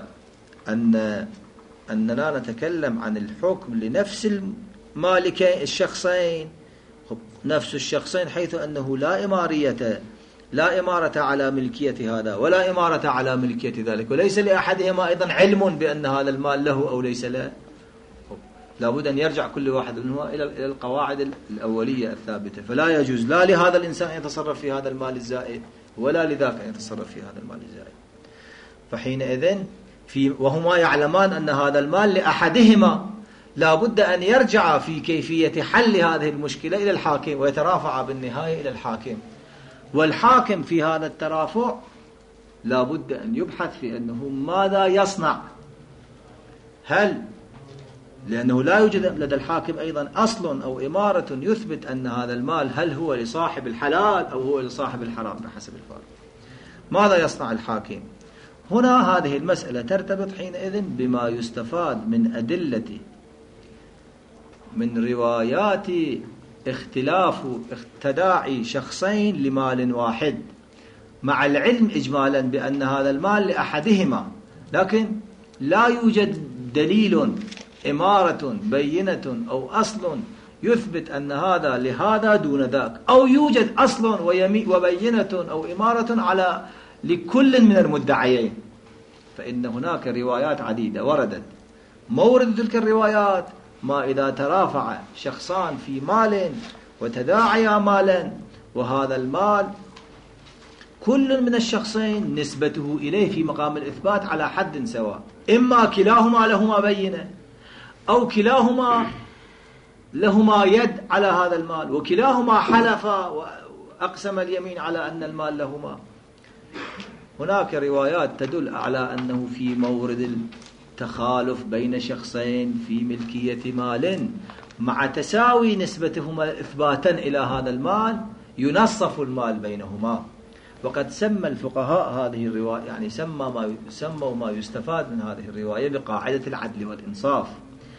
أننا نتكلم عن الحكم لنفس المالكين الشخصين، نفس الشخصين، حيث أنه لا إمارة على ملكية هذا ولا إمارة على ملكية ذلك، وليس لأحدهما أيضا علم بأن هذا المال له أو ليس له، لابد أن يرجع كل واحد منهما إلى القواعد الأولية الثابتة. فلا يجوز لا لهذا الإنسان أن يتصرف في هذا المال الزائد ولا لذاك أن يتصرف في هذا المال الزائد. فحينئذ وهما يعلمان أن هذا المال لأحدهما، لابد أن يرجع في كيفية حل هذه المشكلة إلى الحاكم ويترافع بالنهاية إلى الحاكم. والحاكم في هذا الترافع لابد أن يبحث في أنه ماذا يصنع. لأنه لا يوجد لدى الحاكم أيضا أصل أو إمارة يثبت أن هذا المال هل هو لصاحب الحلال أو هو لصاحب الحرام بحسب الفارق. ماذا يصنع الحاكم؟ هنا هذه المسألة ترتبط حينئذ بما يستفاد من أدلة من روايات اختلاف تداعي شخصين لمال واحد، مع العلم إجمالا بأن هذا المال لأحدهما، لكن لا يوجد دليل إمارة بينة أو أصل يثبت أن هذا لهذا دون ذاك، أو يوجد أصل وبينة أو إمارة على لكل من المدعيين. فإن هناك روايات عديدة وردت، مورد تلك الروايات ما إذا ترافع شخصان في مال وتداعيا مالا، وهذا المال كل من الشخصين نسبته إليه في مقام الإثبات على حد سواء، إما كلاهما لهما بينة أو كلاهما لهما يد على هذا المال، وكلاهما حلف وأقسم اليمين على أن المال لهما. هناك روايات تدل على أنه في مورد التخالف بين شخصين في ملكية مال مع تساوي نسبتهما إثباتا إلى هذا المال ينصف المال بينهما. وقد سمى الفقهاء هذه الرواية، يعني سموا ما يستفاد من هذه الرواية بقاعدة العدل والإنصاف،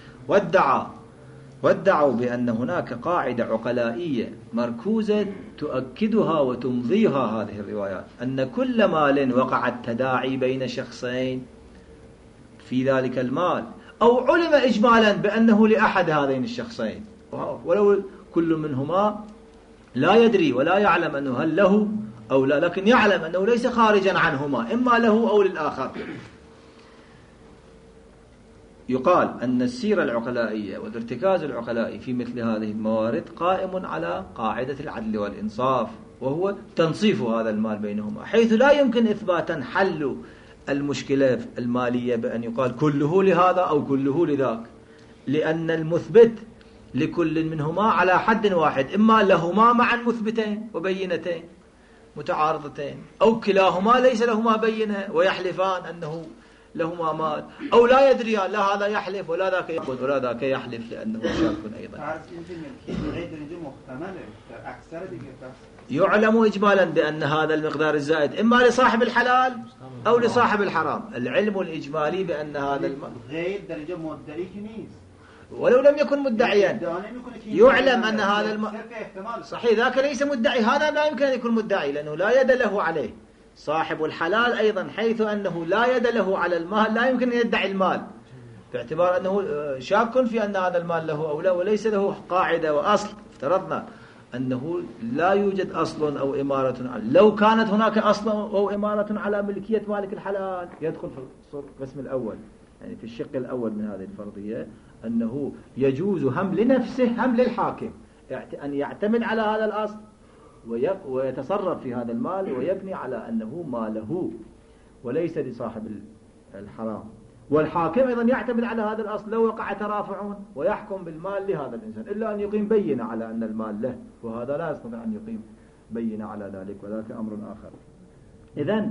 وادعوا بأن هناك قاعدة عقلائية مركوزة تؤكدها وتمضيها هذه الروايات، أن كل مال وقع التداعي بين شخصين في ذلك المال، أو علم إجمالا بأنه لأحد هذين الشخصين، ولو كل منهما لا يدري ولا يعلم أنه هل له أو لا، لكن يعلم أنه ليس خارجا عنهما، إما له أو للآخر. يقال أن السيرة العقلائية والارتكاز العقلائي في مثل هذه الموارد قائم على قاعدة العدل والإنصاف، وهو تنصيف هذا المال بينهما، حيث لا يمكن إثباتا حل المشكلة المالية بأن يقال كله لهذا أو كله لذاك، لأن المثبت لكل منهما على حد واحد، إما لهما معا مثبتين وبينتين متعارضتين، أو كلاهما ليس لهما بينة ويحلفان أنه لهما مال، أو لا يدريان، لا هذا يحلف ولا ذاك يقول ولا ذاك يحلف لأنه شاك أيضا. يعلم إجمالا بأن هذا المقدار الزائد إما لصاحب الحلال أو لصاحب الحرام. العلم الإجمالي بأن هذا المال غير درجة مدعي كنيس، ولو لم يكن مدعيا يعلم أن هذا المال صحيح، ذاك ليس مدعي، هذا لا يمكن أن يكون مدعي لأنه لا يد له عليه. صاحب الحلال أيضا حيث أنه لا يد له على المال لا يمكن أن يدعي المال، باعتبار أنه شاك في أن هذا المال له أو لا، وليس له قاعدة وأصل. افترضنا أنه لا يوجد أصل أو إمارة، لو كانت هناك أصل أو إمارة على ملكية مالك الحلال يدخل في القسم الأول، يعني في الشق الأول من هذه الفرضية، أنه يجوز هم لنفسه هم للحاكم أن يعتمد على هذا الأصل ويتصرف في هذا المال ويبني على أنه ماله وليس لصاحب الحرام، والحاكم أيضا يعتمد على هذا الأصل لو وقع ترافع ويحكم بالمال لهذا الإنسان، إلا أن يقيم بينة على أن المال له، وهذا لا يستطيع أن يقيم بينة على ذلك، وذاك أمر آخر. إذن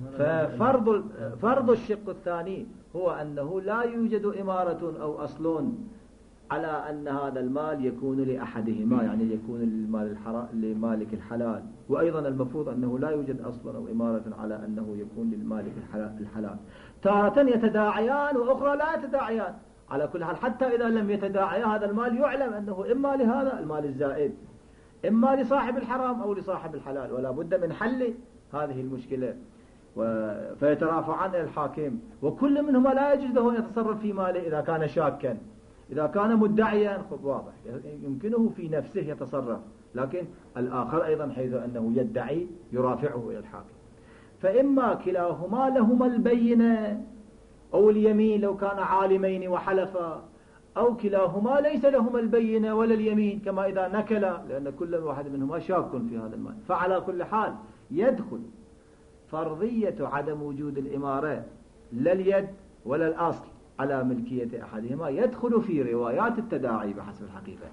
فرض الشق الثاني هو أنه لا يوجد إمارة أو أصل على أن هذا المال يكون لأحدهما، يعني يكون لمالك الحلال، وأيضا المفروض أنه لا يوجد أصلا أو إمارة على أنه يكون للمالك الحلال. تارة يتداعيان وأخرى لا يتداعيان. على كل حال حتى إذا لم يتداعيا هذا المال يعلم أنه إما لهذا المال الزائد، إما لصاحب الحرام أو لصاحب الحلال، ولا بد من حل هذه المشكلة. فيترافعان إلى الحاكم، وكل منهما لا يجوز له أن يتصرف في ماله إذا كان شاكا. إذا كان مدعيا واضح يمكنه في نفسه يتصرف، لكن الآخر أيضا حيث أنه يدعي يرافعه إلى الحاكم. فإما كلاهما لهما البينة أو اليمين لو كان عالمين وحلفا، أو كلاهما ليس لهما البينة ولا اليمين كما إذا نكلا، لأن كل واحد منهما شاك في هذا المال. فعلى كل حال يدخل فرضية عدم وجود الإمارة لا اليد ولا الأصل على ملكية أحدهما، يدخل في روايات التداعي بحسب الحقيقة،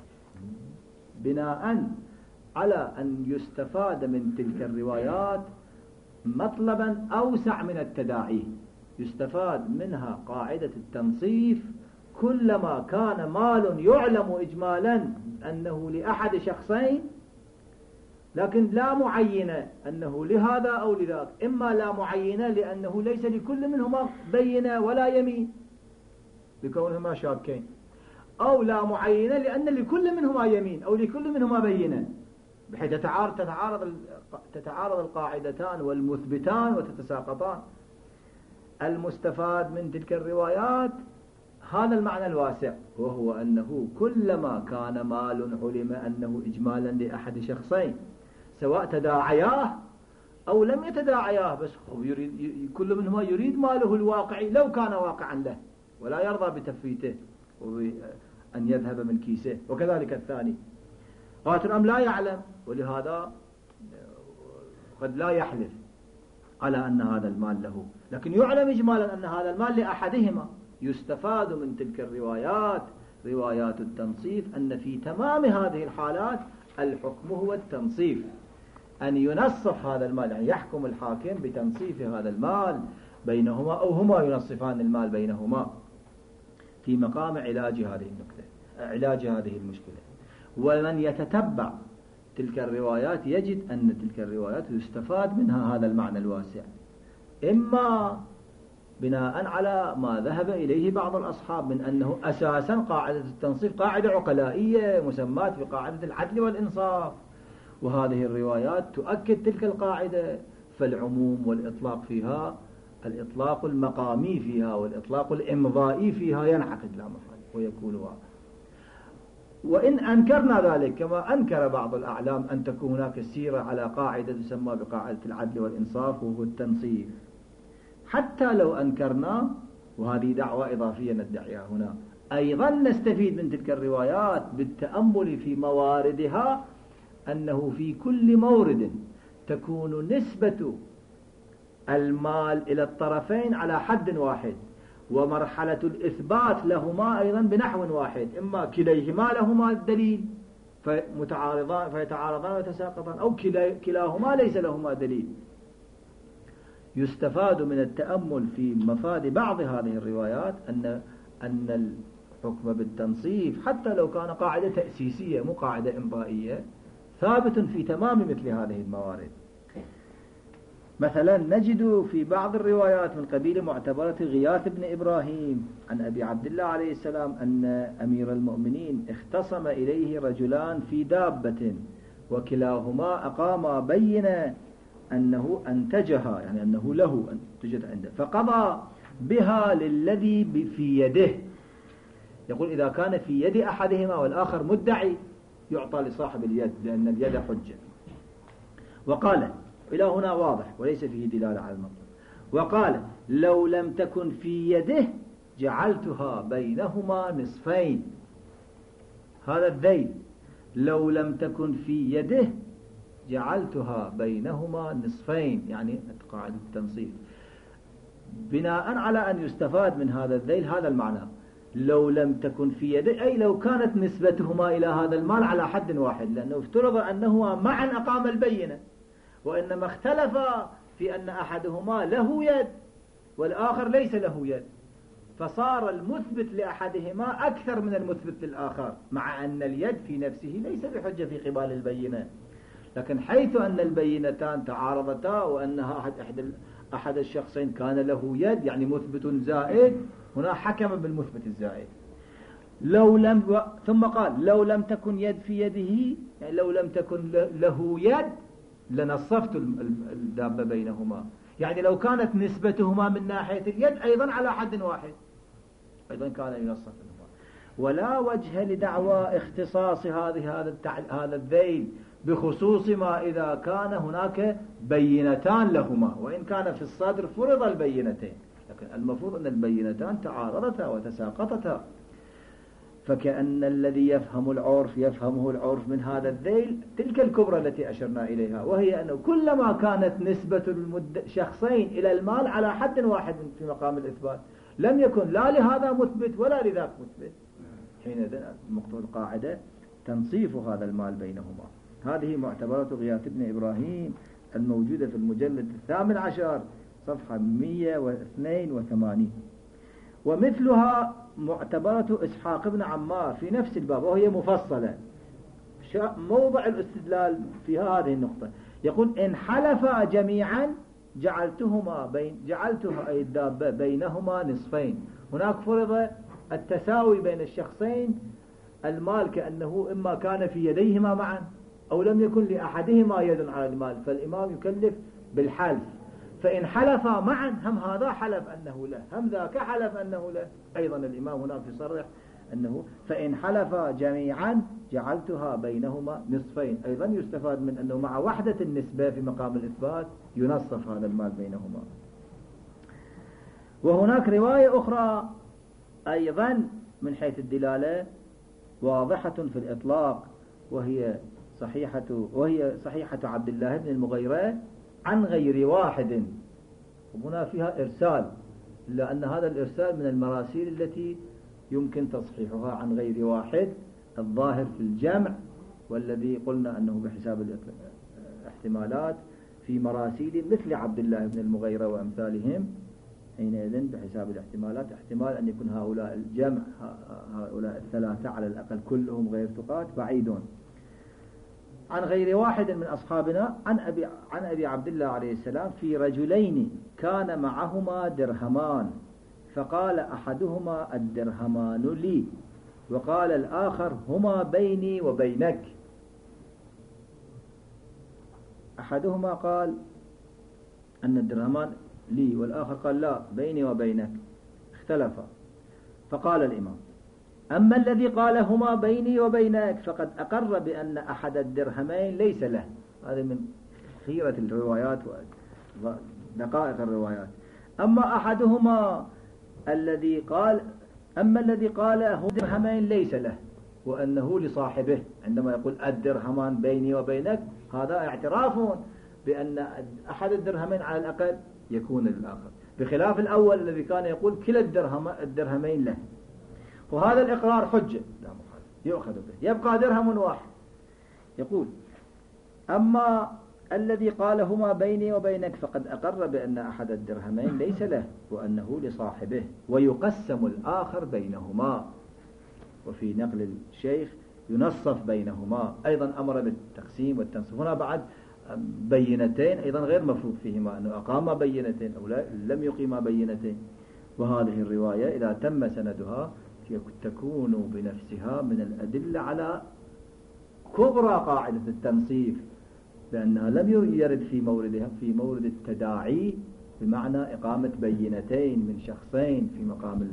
بناء على أن يستفاد من تلك الروايات مطلبا أوسع من التداعي. يستفاد منها قاعدة التنصيف، كلما كان مال يعلم إجمالا أنه لأحد شخصين، لكن لا معينة أنه لهذا أو لذاك، إما لا معينة لأنه ليس لكل منهما بينة ولا يمين لكونهما شاكين، أو لا معينة لأن لكل منهما يمين أو لكل منهما بينة، بحيث تتعارض القاعدتان والمثبتان وتتساقطان. المستفاد من تلك الروايات هذا المعنى الواسع، وهو أنه كلما كان مال علم أنه إجمالا لأحد شخصين، سواء تداعياه أو لم يتداعياه، بس كل منهما يريد ماله الواقعي لو كان واقعا له، ولا يرضى بتفويته وأن يذهب من كيسه. وكذلك الثاني قاتل أم لا يعلم، ولهذا قد لا يحلف على أن هذا المال له، لكن يعلم إجمالا أن هذا المال لأحدهما. يستفاد من تلك الروايات روايات التنصيف أن في تمام هذه الحالات الحكم هو التنصيف، أن ينصف هذا المال، يعني يحكم الحاكم بتنصيف هذا المال بينهما، أو هما ينصفان المال بينهما في مقام علاج هذه النكتة، علاج هذه المشكلة. ومن يتتبع تلك الروايات يجد أن تلك الروايات يستفاد منها هذا المعنى الواسع، إما بناء على ما ذهب إليه بعض الأصحاب من أنه أساسا قاعدة التنصيف قاعدة عقلائية مسمات بقاعدة العدل والإنصاف، وهذه الروايات تؤكد تلك القاعدة. فالعموم والإطلاق فيها، الإطلاق المقامي فيها والإطلاق الإمضائي فيها ينعقد لا محالة ويكون واقع. وإن أنكرنا ذلك كما أنكر بعض الأعلام أن تكون هناك سيرة على قاعدة تسمى بقاعدة العدل والإنصاف وهو التنصيف، حتى لو أنكرنا، وهذه دعوة إضافية ندعيها هنا، أيضا نستفيد من تلك الروايات بالتأمل في مواردها أنه في كل مورد تكون نسبة المال إلى الطرفين على حد واحد، ومرحلة الإثبات لهما أيضا بنحو واحد، إما كليهما لهما الدليل فيتعارضان ويتساقطان، أو كلاهما ليس لهما دليل. يستفاد من التأمل في مفاد بعض هذه الروايات أن الحكم بالتنصيف حتى لو كان قاعدة تأسيسية مو قاعدة إمضائية ثابت في تمام مثل هذه الموارد. مثلا نجد في بعض الروايات من قبيل معتبرة غياث بن إبراهيم عن أبي عبد الله عليه السلام أن أمير المؤمنين اختصم إليه رجلان في دابة، وكلاهما أقاما بينة أنه أنتجها، يعني أنه له أنتجت عنده، فقضى بها للذي في يده. يقول إذا كان في يد أحدهما والآخر مدعي يعطى لصاحب اليد لأن اليد حجة. وقال إلى هنا واضح وليس فيه دلالة على المطلب. وقال لو لم تكن في يده جعلتها بينهما نصفين. هذا الذيل لو لم تكن في يده جعلتها بينهما نصفين، يعني قاعدة التنصيف بناء على أن يستفاد من هذا الذيل هذا المعنى، لو لم تكن في يده أي لو كانت نسبتهما إلى هذا المال على حد واحد، لأنه افترض أنهما معا أقام البينة، وإنما اختلفا في أن أحدهما له يد والآخر ليس له يد، فصار المثبت لأحدهما أكثر من المثبت للآخر، مع أن اليد في نفسه ليس بحجة في قبال البينة. لكن حيث أن البينتان تعارضتا وأنها أحد الشخصين كان له يد يعني مثبت زائد، هنا حكم بالمثبت الزائد. ثم قال لو لم تكن يد في يده، يعني لو لم تكن له يد لنصفت الدابة بينهما، يعني لو كانت نسبتهما من ناحية اليد أيضا على حد واحد أيضا كان ينصف. ولا وجه لدعوى اختصاص هذا الذيل بخصوص ما إذا كان هناك بينتان لهما، وإن كان في الصدر فرض البينتين، لكن المفروض أن البينتان تعارضتا وتساقطتا. فكأن الذي يفهمه العرف من هذا الذيل تلك الكبرى التي أشرنا إليها، وهي أنه كلما كانت نسبة شخصين إلى المال على حد واحد في مقام الإثبات لم يكن لا لهذا مثبت ولا لذاك مثبت، حينئذ مقتضى القاعدة تنصيف هذا المال بينهما. هذه معتبرات غياث بن إبراهيم الموجودة في المجلد 18 صفحة 182. ومثلها معتبرة إسحاق بن عمار في نفس الباب وهي مفصلة. موضع الاستدلال في هذه النقطة يقول إن حلفا جميعا جعلتها أي الدابة بينهما نصفين. هناك فرض التساوي بين الشخصين، المال كأنه إما كان في يديهما معا أو لم يكن لأحدهما يد على المال، فالإمام يكلف بالحلف. فإن حلفا معا هم هذا حلف أنه له هم ذاك حلف أنه له، أيضا الإمام هناك يصرح أنه فإن حلفا جميعا جعلتها بينهما نصفين، أيضا يستفاد من أنه مع وحدة النسبة في مقام الإثبات ينصف هذا المال بينهما. وهناك رواية أخرى أيضا من حيث الدلالة واضحة في الإطلاق، وهي صحيحة عبد الله بن المغيرة عن غير واحد، وهنا فيها إرسال، لأن هذا الإرسال من المراسيل التي يمكن تصحيحها عن غير واحد، الظاهر في الجمع، والذي قلنا أنه بحساب الاحتمالات في مراسيل مثل عبد الله بن المغيرة وأمثالهم، حينئذ بحساب الاحتمالات احتمال أن يكون هؤلاء الجمع هؤلاء الثلاثة على الأقل كلهم غير ثقات بعيدون. عن غير واحد من أصحابنا عن أبي عبد الله عليه السلام في رجلين كان معهما درهمان، فقال أحدهما الدرهمان لي، وقال الآخر هما بيني وبينك. أحدهما قال أن الدرهمان لي، والآخر قال لا بيني وبينك، اختلفا. فقال الإمام أما الذي قال هما بيني وبينك فقد أقر بأن أحد الدرهمين ليس له. هذا من خيرة الروايات ودقائق الروايات. أما الذي قال هو درهمين ليس له وأنه لصاحبه، عندما يقول الدرهمان بيني وبينك هذا اعتراف بأن أحد الدرهمين على الأقل يكون للآخر، بخلاف الأول الذي كان يقول كلا الدرهمين له. وهذا الإقرار حجة لا مخالف يؤخذ به، يبقى درهم واحد. يقول أما الذي قال هما بيني وبينك فقد أقر بأن أحد الدرهمين ليس له وأنه لصاحبه، ويقسم الآخر بينهما. وفي نقل الشيخ ينصف بينهما، أيضا أمر بالتقسيم والتنصيف. هنا بعد بينتين أيضا غير مفروض فيهما، أنه أقام بينتين أو لم يقيم بينتين. وهذه الرواية إذا تم سندها تكون بنفسها من الأدلة على كبرى قاعدة التنصيف، لأنها لم يرد في مورد التداعي بمعنى إقامة بينتين من شخصين في مقام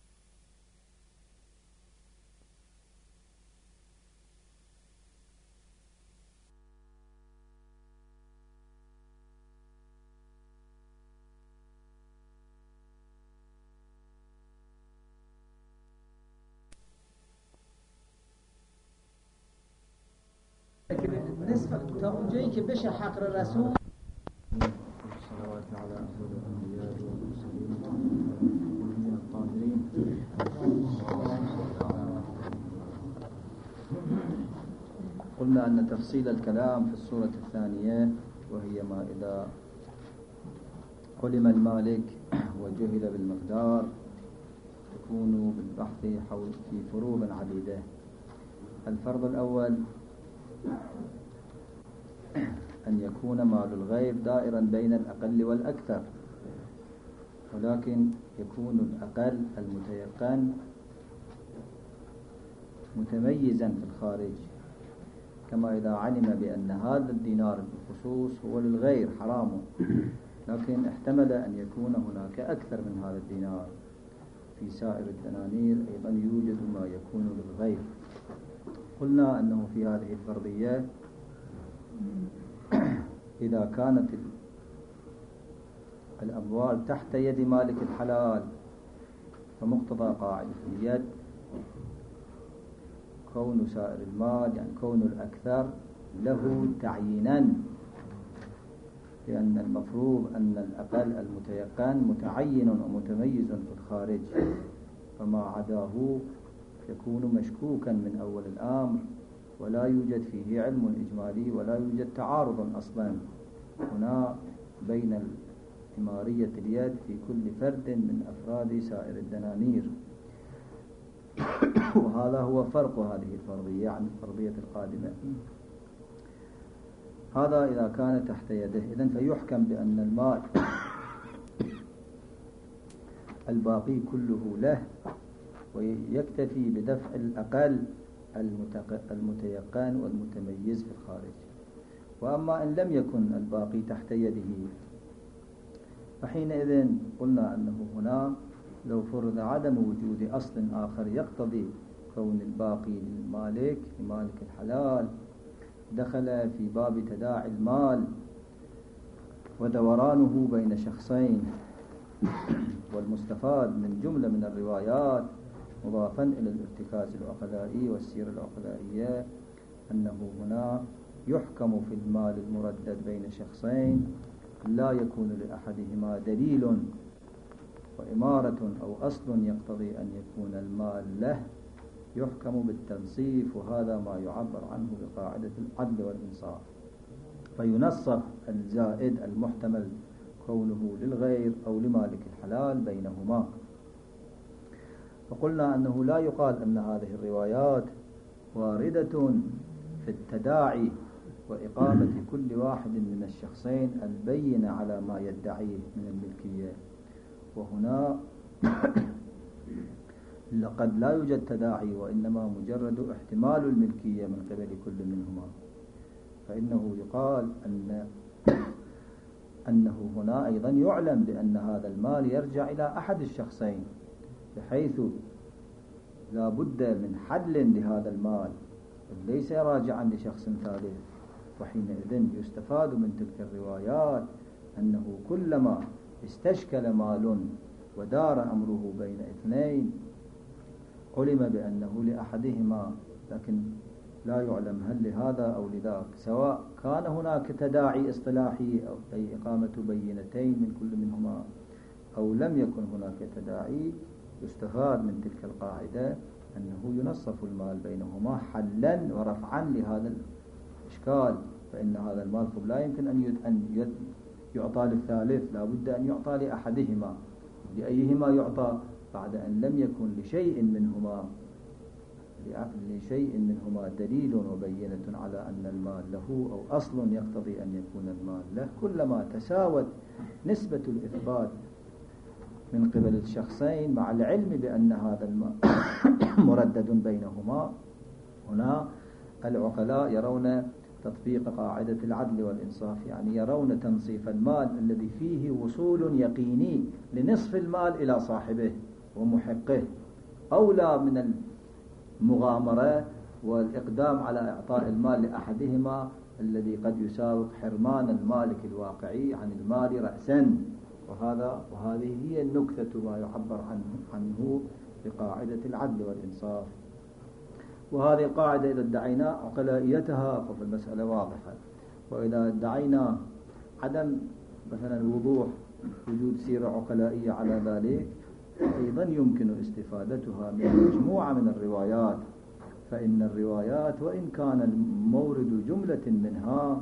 جيك بش حقر الرسول. الصلوات على أفضل الأنبياء والمرسلين الطاهرين. قلنا أن تفصيل الكلام في الصورة الثانية، وهي ما إذا علم المالك وجهل بالمقدار، تكون بالبحث في فروض عديدة. الفرض الأول أن يكون مال الغير دائرا بين الأقل والأكثر، ولكن يكون الأقل المتيقن متميزا في الخارج، كما إذا علم بأن هذا الدينار بالخصوص هو للغير حرام، لكن احتمل أن يكون هناك أكثر من هذا الدينار في سائر الدنانير أيضا يوجد ما يكون للغير. قلنا أنه في هذه الفرضية إذا كانت الأموال تحت يد مالك الحلال فمقتضى قاعدة اليد كون سائر المال، يعني كون الأكثر له تعيينا، لأن المفروض أن الأقل المتيقن متعين ومتميز في الخارج، فما عداه يكون مشكوكا من أول الأمر ولا يوجد فيه علم إجمالي ولا يوجد تعارض أصلا هنا بين إمارية اليد في كل فرد من أفراد سائر الدنانير. وهذا هو فرق هذه الفرضية عن الفرضية القادمة. هذا إذا كان تحت يده، إذن فيحكم بأن المال الباقي كله له، ويكتفي بدفع الأقل المتيقن والمتميز في الخارج. وأما إن لم يكن الباقي تحت يده فحينئذ قلنا أنه هنا لو فرض عدم وجود أصل آخر يقتضي كون الباقي لمالك الحلال، دخل في باب تداعي المال ودورانه بين شخصين. والمستفاد من جملة من الروايات مضافا إلى الارتكاز العقلائي والسيرة العقلائية أنه هنا يحكم في المال المردد بين شخصين لا يكون لأحدهما دليل وإمارة أو أصل يقتضي أن يكون المال له، يحكم بالتنصيف، وهذا ما يعبر عنه بقاعدة العدل والإنصاف. فينصف الزائد المحتمل كونه للغير أو لمالك الحلال بينهما. فقلنا أنه لا يقال أن هذه الروايات واردة في التداعي وإقامة كل واحد من الشخصين البين على ما يدعيه من الملكية، وهنا لقد لا يوجد تداعي وإنما مجرد احتمال الملكية من قبل كل منهما. فإنه يقال أنه هنا أيضا يعلم بأن هذا المال يرجع إلى أحد الشخصين، بحيث لا بد من حل لهذا المال ليس راجعا لشخص ثالث. وحينئذ يستفاد من تلك الروايات أنه كلما استشكل مال ودار أمره بين اثنين علم بأنه لأحدهما، لكن لا يعلم هل لهذا أو لذاك، سواء كان هناك تداعي اصطلاحي أو أي إقامة بينتين من كل منهما أو لم يكن هناك تداعي. يستفاد من تلك القاعدة أنه ينصف المال بينهما حلا ورفعا لهذا الإشكال، فإن هذا المال لا يمكن أن يعطى للثالث، لا بد أن يعطى لأحدهما، لأيهما يعطى بعد أن لم يكن لشيء منهما دليل وبينة على أن المال له أو أصل يقتضي أن يكون المال له. كلما تساوت نسبة الإثبات من قبل الشخصين مع العلم بأن هذا المال مردد بينهما، هنا العقلاء يرون تطبيق قاعدة العدل والإنصاف، يعني يرون تنصيف المال الذي فيه وصول يقيني لنصف المال إلى صاحبه ومحقه أولى من المغامرة والإقدام على إعطاء المال لأحدهما الذي قد يساوق حرمان المالك الواقعي عن المال رأسا. وهذه هي النكتة ما يعبر عنه بقاعدة العدل والإنصاف. وهذه القاعدة إذا ادعينا عقلائيتها ففي المسألة واضحة، وإذا ادعينا عدم مثلا وضوح وجود سيرة عقلائية على ذلك أيضا يمكن استفادتها من مجموعة من الروايات. فإن الروايات وإن كان المورد جملة منها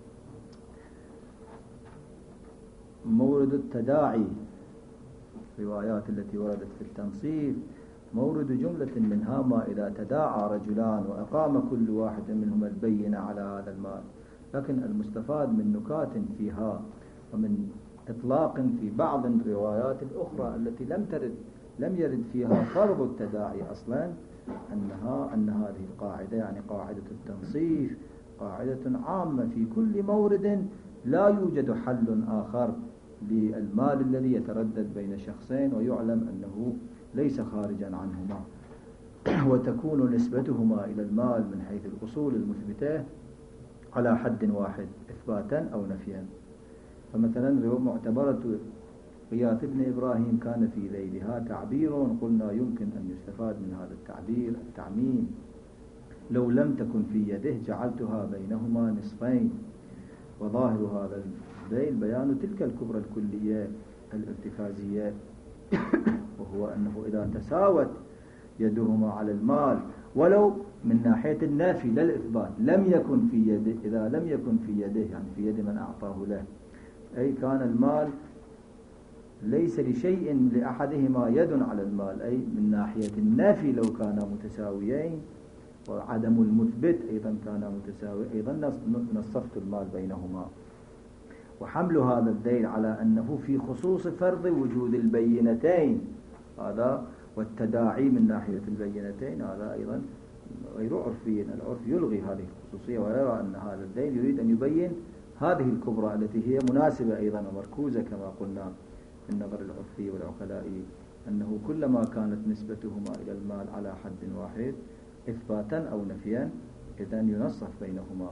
مورد التداعي، الروايات التي وردت في التنصيف مورد جملة منها ما إذا تداعى رجلان وأقام كل واحد منهما البينة على هذا المال، لكن المستفاد من نكات فيها ومن إطلاق في بعض الروايات الأخرى التي لم يرد فيها فرض التداعي أصلا، أن هذه القاعدة يعني قاعدة التنصيف قاعدة عامة في كل مورد، لا يوجد حل آخر للمال الذي يتردد بين شخصين ويعلم أنه ليس خارجا عنهما، وتكون نسبتهما إلى المال من حيث الأصول المثبتة على حد واحد إثباتا أو نفيا. فمثلا معتبرة غياث ابن إبراهيم كان في ذيلها تعبير قلنا يمكن أن يستفاد من هذا التعبير التعميم. لو لم تكن في يده جعلتها بينهما نصفين، وظاهر هذا الذيل بيان تلك الكبرى الكلية الارتكازية، وهو أنه إذا تساوت يدهما على المال ولو من ناحية النافي لا الإثبات لم يكن في يده، إذا لم يكن في يده يعني في يد من أعطاه له، أي كان المال ليس لشيء لأحدهما يد على المال، أي من ناحية النافي لو كانا متساويين وعدم المثبت أيضا كانا متساوي، أيضا نصفت المال بينهما. وحمل هذا الدليل على أنه في خصوص فرض وجود البينتين هذا والتداعي من ناحية البينتين هذا أيضا غير عرفي. العرف يلغي هذه الخصوصية ويرى أن هذا الدليل يريد أن يبين هذه الكبرى التي هي مناسبة أيضا ومركوزة كما قلنا في النظر العرفي والعقلائي، أنه كلما كانت نسبتهما إلى المال على حد واحد إثباتا أو نفيا إذن ينصف بينهما.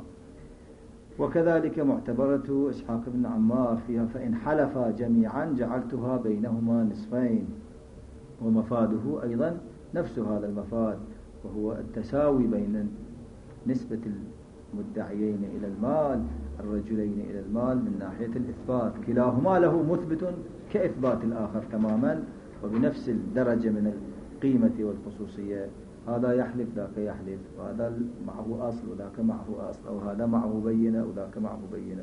وكذلك معتبرة إسحاق بن عمار فيها فإن حلفا جميعا جعلتها بينهما نصفين، ومفاده أيضا نفس هذا المفاد، وهو التساوي بين نسبة المدعيين إلى المال الرجلين إلى المال من ناحية الإثبات، كلاهما له مثبت كإثبات الآخر تماما وبنفس الدرجة من القيمة والخصوصية، هذا يحلف ذاك يحلف، وهذا معه أصل وذاك معه أصل، أو هذا معه بينة وذاك معه بينة.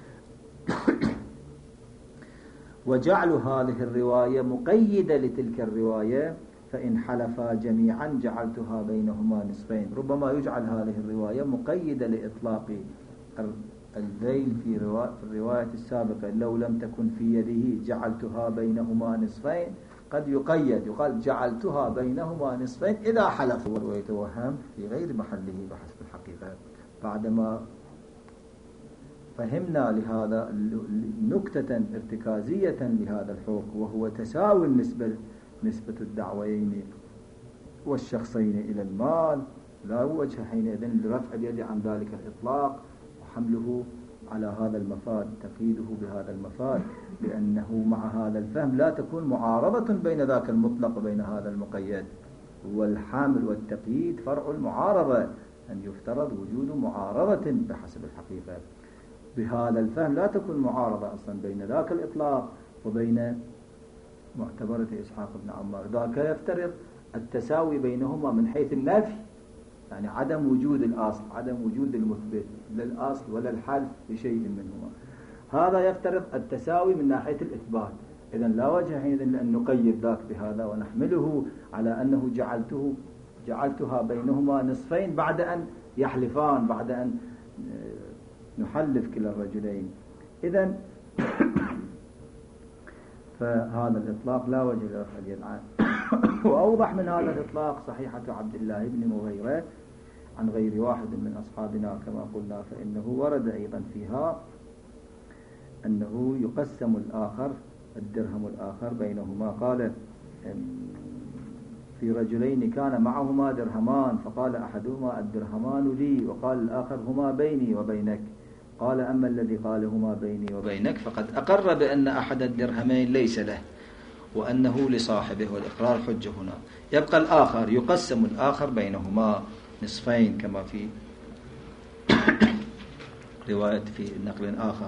وجعل هذه الرواية مقيدة لتلك الرواية فإن حلفا جميعا جعلتها بينهما نصفين، ربما يجعل هذه الرواية مقيدة لإطلاق الذيل في الرواية السابقة لو لم تكن في يده جعلتها بينهما نصفين، قد يقيد يقال جعلتها بينهما نصفين إذا حلفوا، ويتوهم في غير محله بحسب الحقيقة. بعدما فهمنا لهذا نكتة ارتكازية لهذا الحكم، وهو تساوي نسبة الدعوين والشخصين إلى المال، لا وجه حينئذ لرفع اليد عن ذلك الإطلاق وحمله على هذا المفاد، تقييده بهذا المفاد، لأنه مع هذا الفهم لا تكون معارضة بين ذاك المطلق وبين هذا المقيد، والحامل والتقييد فرع المعارضة، أن يفترض وجود معارضة بحسب الحقيقة. بهذا الفهم لا تكون معارضة أصلا بين ذاك الإطلاق وبين معتبرة إسحاق بن عمار، ذاك يفترض التساوي بينهما من حيث النفي، يعني عدم وجود الأصل، عدم وجود المثبت للأصل ولا الحلف لشيء منهما، هذا يفترض التساوي من ناحية الإثبات. إذن لا وجه حينئذ لأن نقيد ذاك بهذا ونحمله على أنه جعلتها بينهما نصفين بعد أن يحلفان، بعد أن نحلف كلا الرجلين. إذن فهذا الإطلاق لا وجه لرفع اليد عنه. وأوضح من هذا الإطلاق صحيحة عبد الله بن مغيرة عن غير واحد من أصحابنا كما قلنا، فإنه ورد أيضا فيها أنه يقسم الآخر الدرهم الآخر بينهما. قال في رجلين كان معهما درهمان، فقال أحدهما الدرهمان لي، وقال الآخر هما بيني وبينك. قال أما الذي قال هما بيني وبينك فقد أقر بأن أحد الدرهمين ليس له وأنه لصاحبه، والإقرار حجة هنا. يبقى الآخر يقسم الآخر بينهما نصفين كما في رواية في نقل آخر،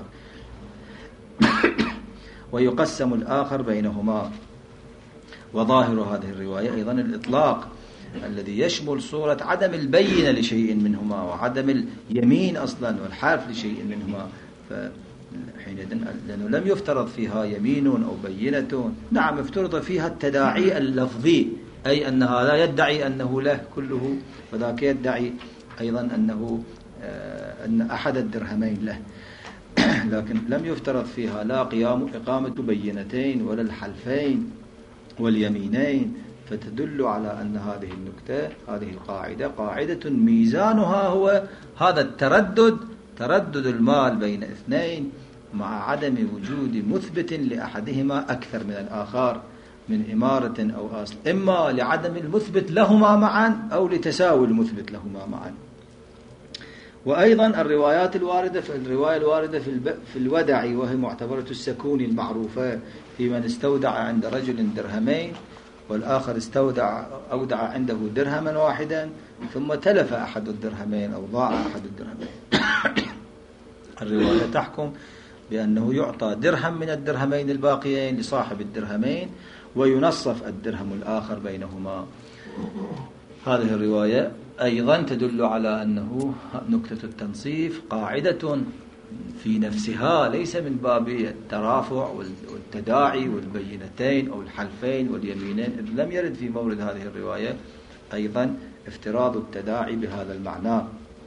ويقسم الآخر بينهما. وظاهر هذه الرواية أيضا الإطلاق الذي يشمل صورة عدم البينة لشيء منهما وعدم اليمين أصلا والحلف لشيء منهما، فحينئذ لأنه لم يفترض فيها يمين أو بينة، نعم افترض فيها التداعي اللفظي، أي أن هذا يدعي أنه له كله وذاك يدعي أيضا أن أحد الدرهمين له، لكن لم يفترض فيها لا إقامة بينتين ولا الحلفين واليمينين، فتدل على أن هذه النكتة، هذه القاعدة قاعدة ميزانها هو هذا التردد، تردد المال بين اثنين مع عدم وجود مثبت لأحدهما أكثر من الآخر من إمارة أو أصل، إما لعدم المثبت لهما معا أو لتساوي المثبت لهما معا. وأيضا الروايات الواردة، الرواية الواردة في الودع، وهي معتبرة السكون المعروفة في من استودع عند رجل درهمين والآخر أودع عنده درهما واحدا ثم تلف أحد الدرهمين أو ضاع أحد الدرهمين. الرواية تحكم بأنه يعطى درهم من الدرهمين الباقيين لصاحب الدرهمين وينصف الدرهم الآخر بينهما. هذه الرواية أيضا تدل على أنه نكتة التنصيف قاعدة في نفسها، ليس من باب الترافع والتداعي والبينتين أو الحلفين واليمينين، لم يرد في مورد هذه الرواية أيضا افتراض التداعي بهذا المعنى.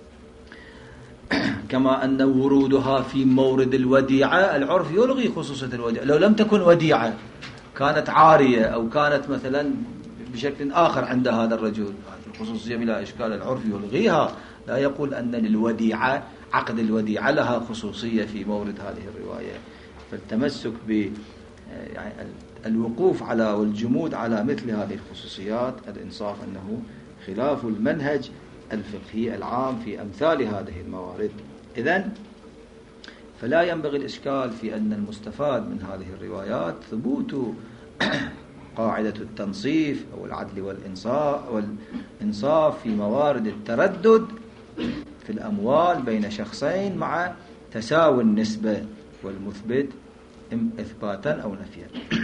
كما أن ورودها في مورد الوديعة، العرف يلغي خصوصية الوديعة، لو لم تكن وديعة كانت عارية أو كانت مثلا بشكل آخر عند هذا الرجل، الخصوصية بلا إشكال العرف يلغيها، لا يقول أن للوديعة عقد الوديعة لها خصوصية في مورد هذه الرواية. فالتمسك يعني الوقوف على والجمود على مثل هذه الخصوصيات الإنصاف أنه خلاف المنهج الفقهي العام في أمثال هذه الموارد. إذن فلا ينبغي الإشكال في أن المستفاد من هذه الروايات ثبوت قاعدة التنصيف أو العدل والإنصاف في موارد التردد في الأموال بين شخصين مع تساوي النسبة والمثبت إثباتا أو نفيا.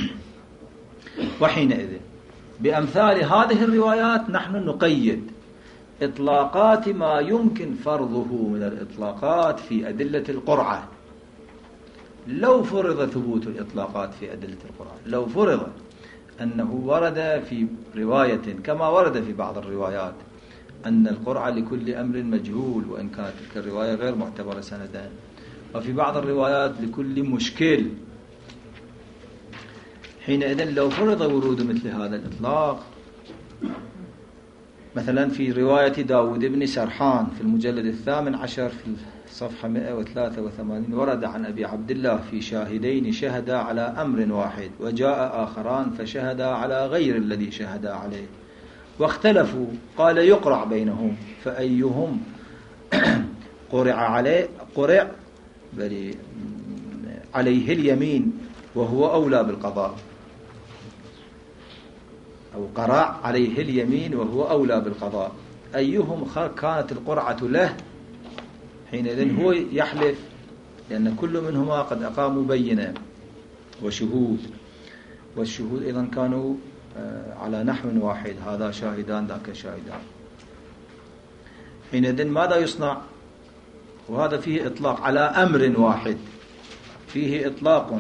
وحينئذ بأمثال هذه الروايات نحن نقيد إطلاقات ما يمكن فرضه من الإطلاقات في أدلة القرعة. لو فرض ثبوت الإطلاقات في أدلة القرعة، لو فرض أنه ورد في رواية كما ورد في بعض الروايات أن القرعة لكل أمر مجهول وإن كانت تلك الرواية غير معتبرة سندا، وفي بعض الروايات لكل مشكل، حينئذ لو فرض ورود مثل هذا الإطلاق مثلا في رواية داود بن سرحان في المجلد 18 في صفحة 183 ورد عن أبي عبد الله في شاهدين شهدا على أمر واحد وجاء آخران فشهدا على غير الذي شهدا عليه واختلفوا، قال يقرع بينهم فأيهم قرع عليه اليمين وهو أولى بالقضاء، أو قرع عليه اليمين وهو أولى بالقضاء، أيهم كانت القرعة له، حينئذ هو يحلف لأن كل منهما قد أقاموا بينة وشهود، والشهود إذن كانوا على نحو واحد، هذا شاهدان ذاك شاهدان. حينئذ ماذا يصنع؟ وهذا فيه إطلاق على أمر واحد، فيه إطلاق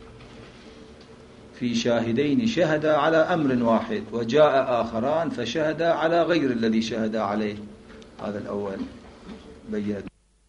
في شاهدين شهدا على أمر واحد وجاء آخران فشهدا على غير الذي شهدا عليه، هذا الأول بيّنت.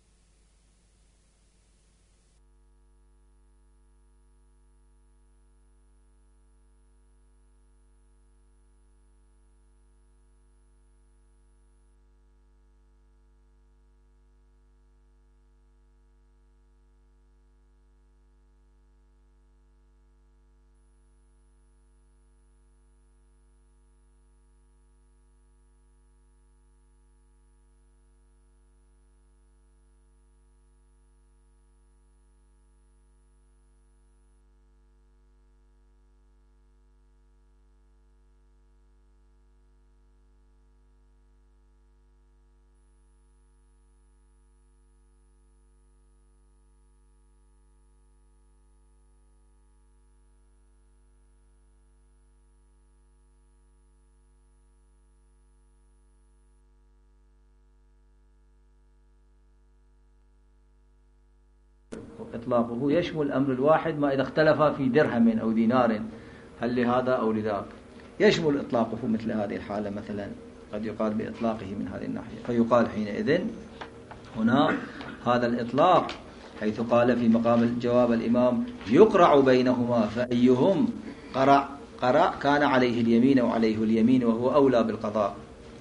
إطلاقه يشمل الأمر الواحد ما إذا اختلفا في درهم أو دينار، هل لهذا أو لذاك، يشمل إطلاقه مثل هذه الحالة مثلا قد يقال بإطلاقه من هذه الناحية، فيقال حينئذ هنا هذا الإطلاق حيث قال في مقام الجواب الإمام يقرع بينهما فأيهم قرع قرأ كان عليه اليمين أو عليه اليمين وهو أولى بالقضاء.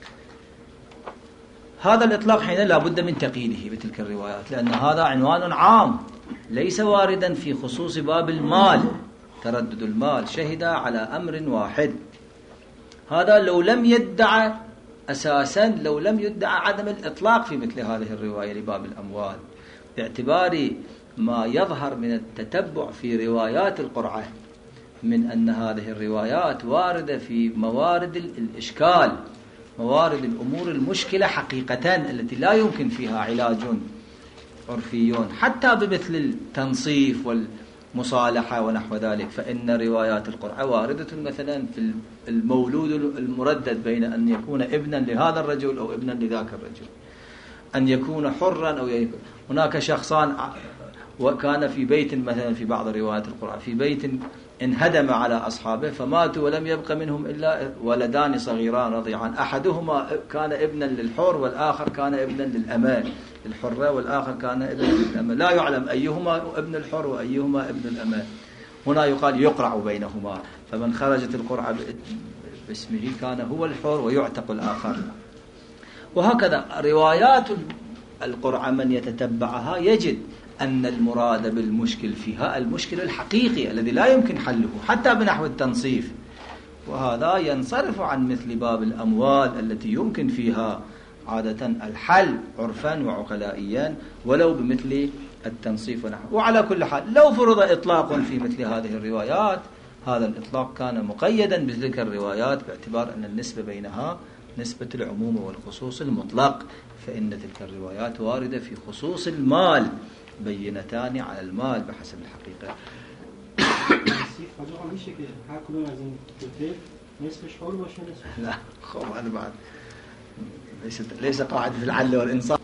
هذا الإطلاق حين لا بد من تقييده بتلك الروايات، لأن هذا عنوان عام ليس واردا في خصوص باب المال. تردد المال شهد على أمر واحد. هذا لو لم يدعى أساسا، لو لم يدعى عدم الإطلاق في مثل هذه الرواية لباب الأموال، باعتبار ما يظهر من التتبع في روايات القرعة من أن هذه الروايات واردة في موارد الإشكال، موارد الأمور المشكلة حقيقة التي لا يمكن فيها علاج عرفي حتى بمثل التنصيف والمصالحة ونحو ذلك. فإن روايات القرعة واردة مثلا في المولود المردد بين أن يكون ابنا لهذا الرجل أو ابنا لذاك الرجل، أن يكون حرا أو يكون. هناك شخصان وكان في بيت مثلا في بعض روايات القرآن في بيت انهدم على أصحابه فماتوا ولم يبق منهم إلا ولدان صغيران رضيعان، أحدهما كان ابنا للحر والآخر كان ابنا للأمة الحرة والآخر كان ابنا للأمة، لا يعلم أيهما ابن الحر وأيهما ابن الأمة. هنا يقال يقرع بينهما، فمن خرجت القرعة باسمه كان هو الحر ويعتق الآخر. وهكذا روايات القرعة من يتتبعها يجد أن المراد بالمشكل فيها المشكل الحقيقي الذي لا يمكن حله حتى بنحو التنصيف، وهذا ينصرف عن مثل باب الأموال التي يمكن فيها عادة الحل عرفا وعقلائيا ولو بمثل التنصيف ونحو. وعلى كل حال لو فرض إطلاق في مثل هذه الروايات، هذا الإطلاق كان مقيدا بتلك الروايات باعتبار أن النسبة بينها نسبة العموم والخصوص المطلق، فإن تلك الروايات واردة في خصوص المال بينتان على المال بحسب الحقيقة. لا خب هذا بعد ليس قاعدة العدل والإنصاف.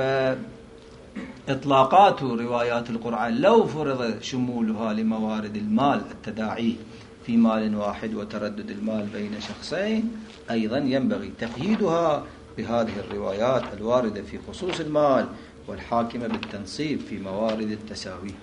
فإطلاقات روايات القرآن لو فرض شمولها لموارد المال التداعي في مال واحد وتردد المال بين شخصين، أيضا ينبغي تقييدها بهذه الروايات الواردة في خصوص المال والحاكمة بالتنصيب في موارد التساوي.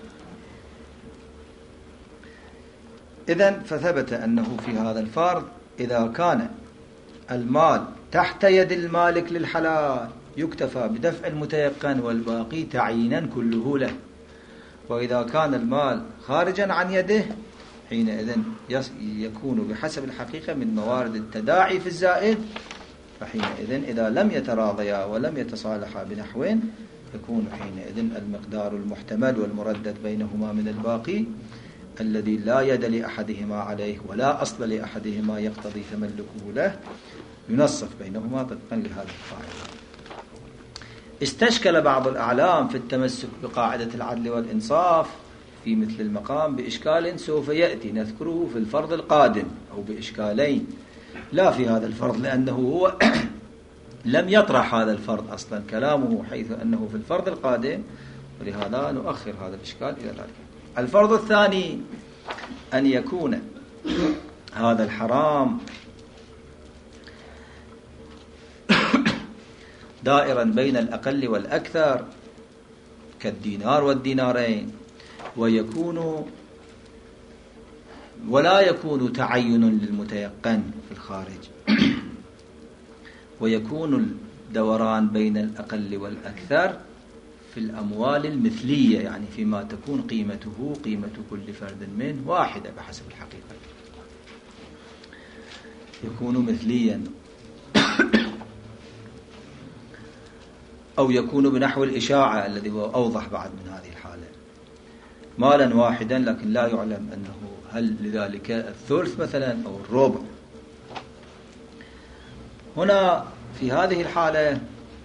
إذن فثبت أنه في هذا الفرض إذا كان المال تحت يد المالك للحلال يكتفى بدفع المتيقن والباقي تعيينا كله له، وإذا كان المال خارجا عن يده حينئذ يكون بحسب الحقيقة من موارد التداعي في الزائد، فحينئذ إذا لم يتراضيا ولم يتصالحا بنحو يكون حينئذ المقدار المحتمل والمردد بينهما من الباقي الذي لا يد لأحدهما عليه ولا أصل لأحدهما يقتضي تملكه له ينصف بينهما طبقا لهذه القاعدة. استشكل بعض الأعلام في التمسك بقاعدة العدل والإنصاف في مثل المقام بإشكال سوف يأتي نذكره في الفرض القادم، أو بإشكالين لا في هذا الفرض لأنه هو لم يطرح هذا الفرض أصلا كلامه حيث أنه في الفرض القادم، ولهذا نؤخر هذا الإشكال إلى ذلك. الفرض الثاني أن يكون هذا الحرام دائرا بين الأقل والأكثر كالدينار والدينارين، ولا يكون تعين للمتيقن في الخارج، ويكون الدوران بين الأقل والأكثر في الأموال المثلية، يعني فيما تكون قيمته قيمة كل فرد منه واحدة بحسب الحقيقة، يكون مثليا أو يكون بنحو الإشاعة الذي هو أوضح بعد من هذه الحالة، مالا واحدا لكن لا يعلم أنه هل لذلك الثلث مثلا أو الربع. هنا في هذه الحالة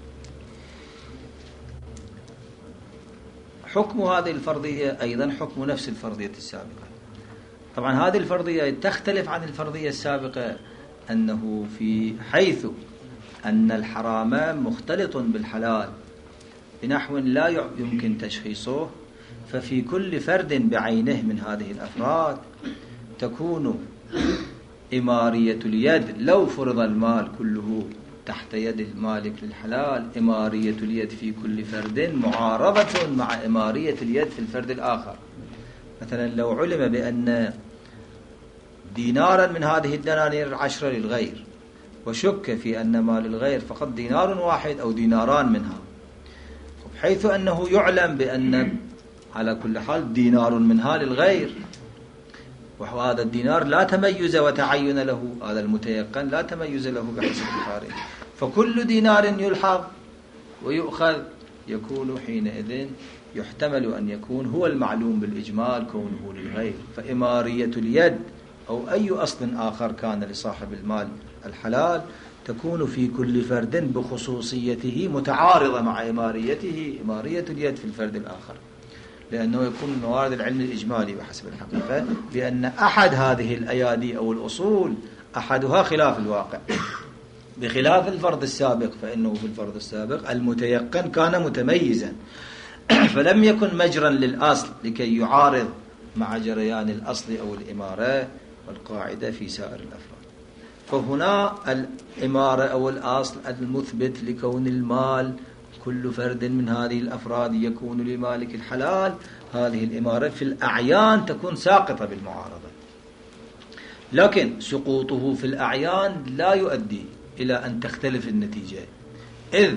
حكم هذه الفرضية أيضا حكم نفس الفرضية السابقة. طبعا هذه الفرضية تختلف عن الفرضية السابقة أنه في حيث أن الحرام مختلط بالحلال بنحو لا يمكن تشخيصه، ففي كل فرد بعينه من هذه الأفراد تكون إمارية اليد لو فرض المال كله تحت يد المالك للحلال، إمارية اليد في كل فرد معارضة مع إمارية اليد في الفرد الآخر. مثلا لو علم بأن دينارا من هذه الدنانير 10 للغير، وشك في أن ما للغير فقط دينار واحد أو ديناران منها، بحيث أنه يعلم بأن على كل حال دينار منها للغير، وهذا الدينار لا تميز وتعين له، هذا المتيقن لا تميز له بحسب الخارج، فكل دينار يلحظ ويؤخذ يكون حينئذ يحتمل أن يكون هو المعلوم بالإجمال كونه للغير. فإمارية اليد أو أي أصل آخر كان لصاحب المال الحلال تكون في كل فرد بخصوصيته متعارضة مع إماريته، إمارية اليد في الفرد الآخر، لأنه يكون من موارد العلم الإجمالي بحسب الحقيقة بأن أحد هذه الأيادي أو الأصول أحدها خلاف الواقع، بخلاف الفرض السابق، فإنه في الفرض السابق المتيقن كان متميزا فلم يكن مجرا للأصل لكي يعارض مع جريان الأصل أو الإمارة والقاعدة في سائر الأفراد. فهنا الإمارة أو الأصل المثبت لكون المال كل فرد من هذه الأفراد يكون لمالك الحلال، هذه الإمارة في الأعيان تكون ساقطة بالمعارضة، لكن سقوطه في الأعيان لا يؤدي إلى أن تختلف النتيجة، إذ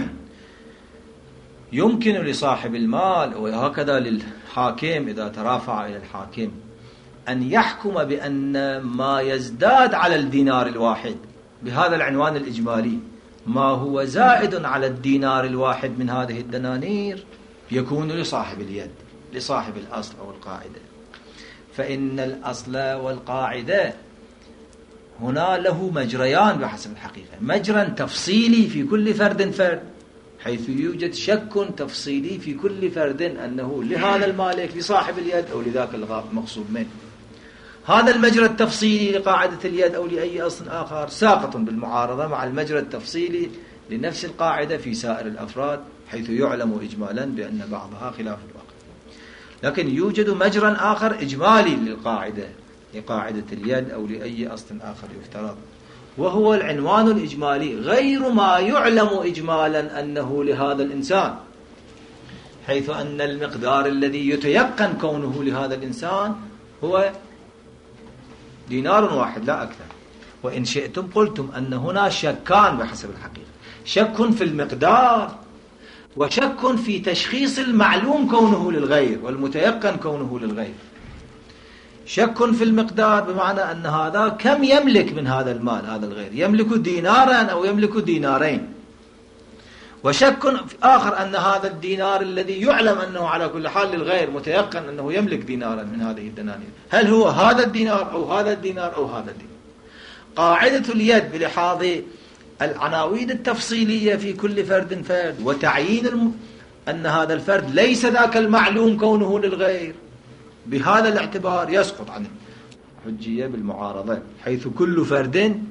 يمكن لصاحب المال وهكذا للحاكم إذا ترافع إلى الحاكم أن يحكم بأن ما يزداد على الدينار الواحد بهذا العنوان الإجمالي ما هو زائد على الدينار الواحد من هذه الدنانير يكون لصاحب اليد، لصاحب الأصل أو القاعدة. فإن الأصل والقاعدة هنا له مجريان بحسب الحقيقة، مجرى تفصيلي في كل فرد فرد، حيث يوجد شك تفصيلي في كل فرد أنه لهذا المالك لصاحب اليد أو لذاك المغصوب منه. هذا المجرى التفصيلي لقاعدة اليد أو لأي أصل آخر ساقط بالمعارضة مع المجرى التفصيلي لنفس القاعدة في سائر الأفراد، حيث يعلم إجمالا بأن بعضها خلاف الواقع. لكن يوجد مجرى آخر إجمالي للقاعدة، لقاعدة اليد أو لأي أصل آخر يفترض، وهو العنوان الإجمالي غير ما يعلم إجمالا أنه لهذا الإنسان، حيث أن المقدار الذي يتيقن كونه لهذا الإنسان هو دينار واحد لا أكثر. وإن شئتم قلتم أن هنا شكان بحسب الحقيقة، شك في المقدار وشك في تشخيص المعلوم كونه للغير والمتيقن كونه للغير. شك في المقدار بمعنى أن هذا كم يملك من هذا المال، هذا الغير يملك دينارا أو يملك دينارين. وشك آخر أن هذا الدينار الذي يعلم أنه على كل حال للغير متيقن أنه يملك دينارا من هذه الدنانير، هل هو هذا الدينار أو هذا الدينار أو هذا الدينار. قاعدة اليد بلحاظ العناوين التفصيلية في كل فرد فرد وتعيين أن هذا الفرد ليس ذاك المعلوم كونه للغير، بهذا الاعتبار يسقط عن الحجية بالمعارضة، حيث كل فرد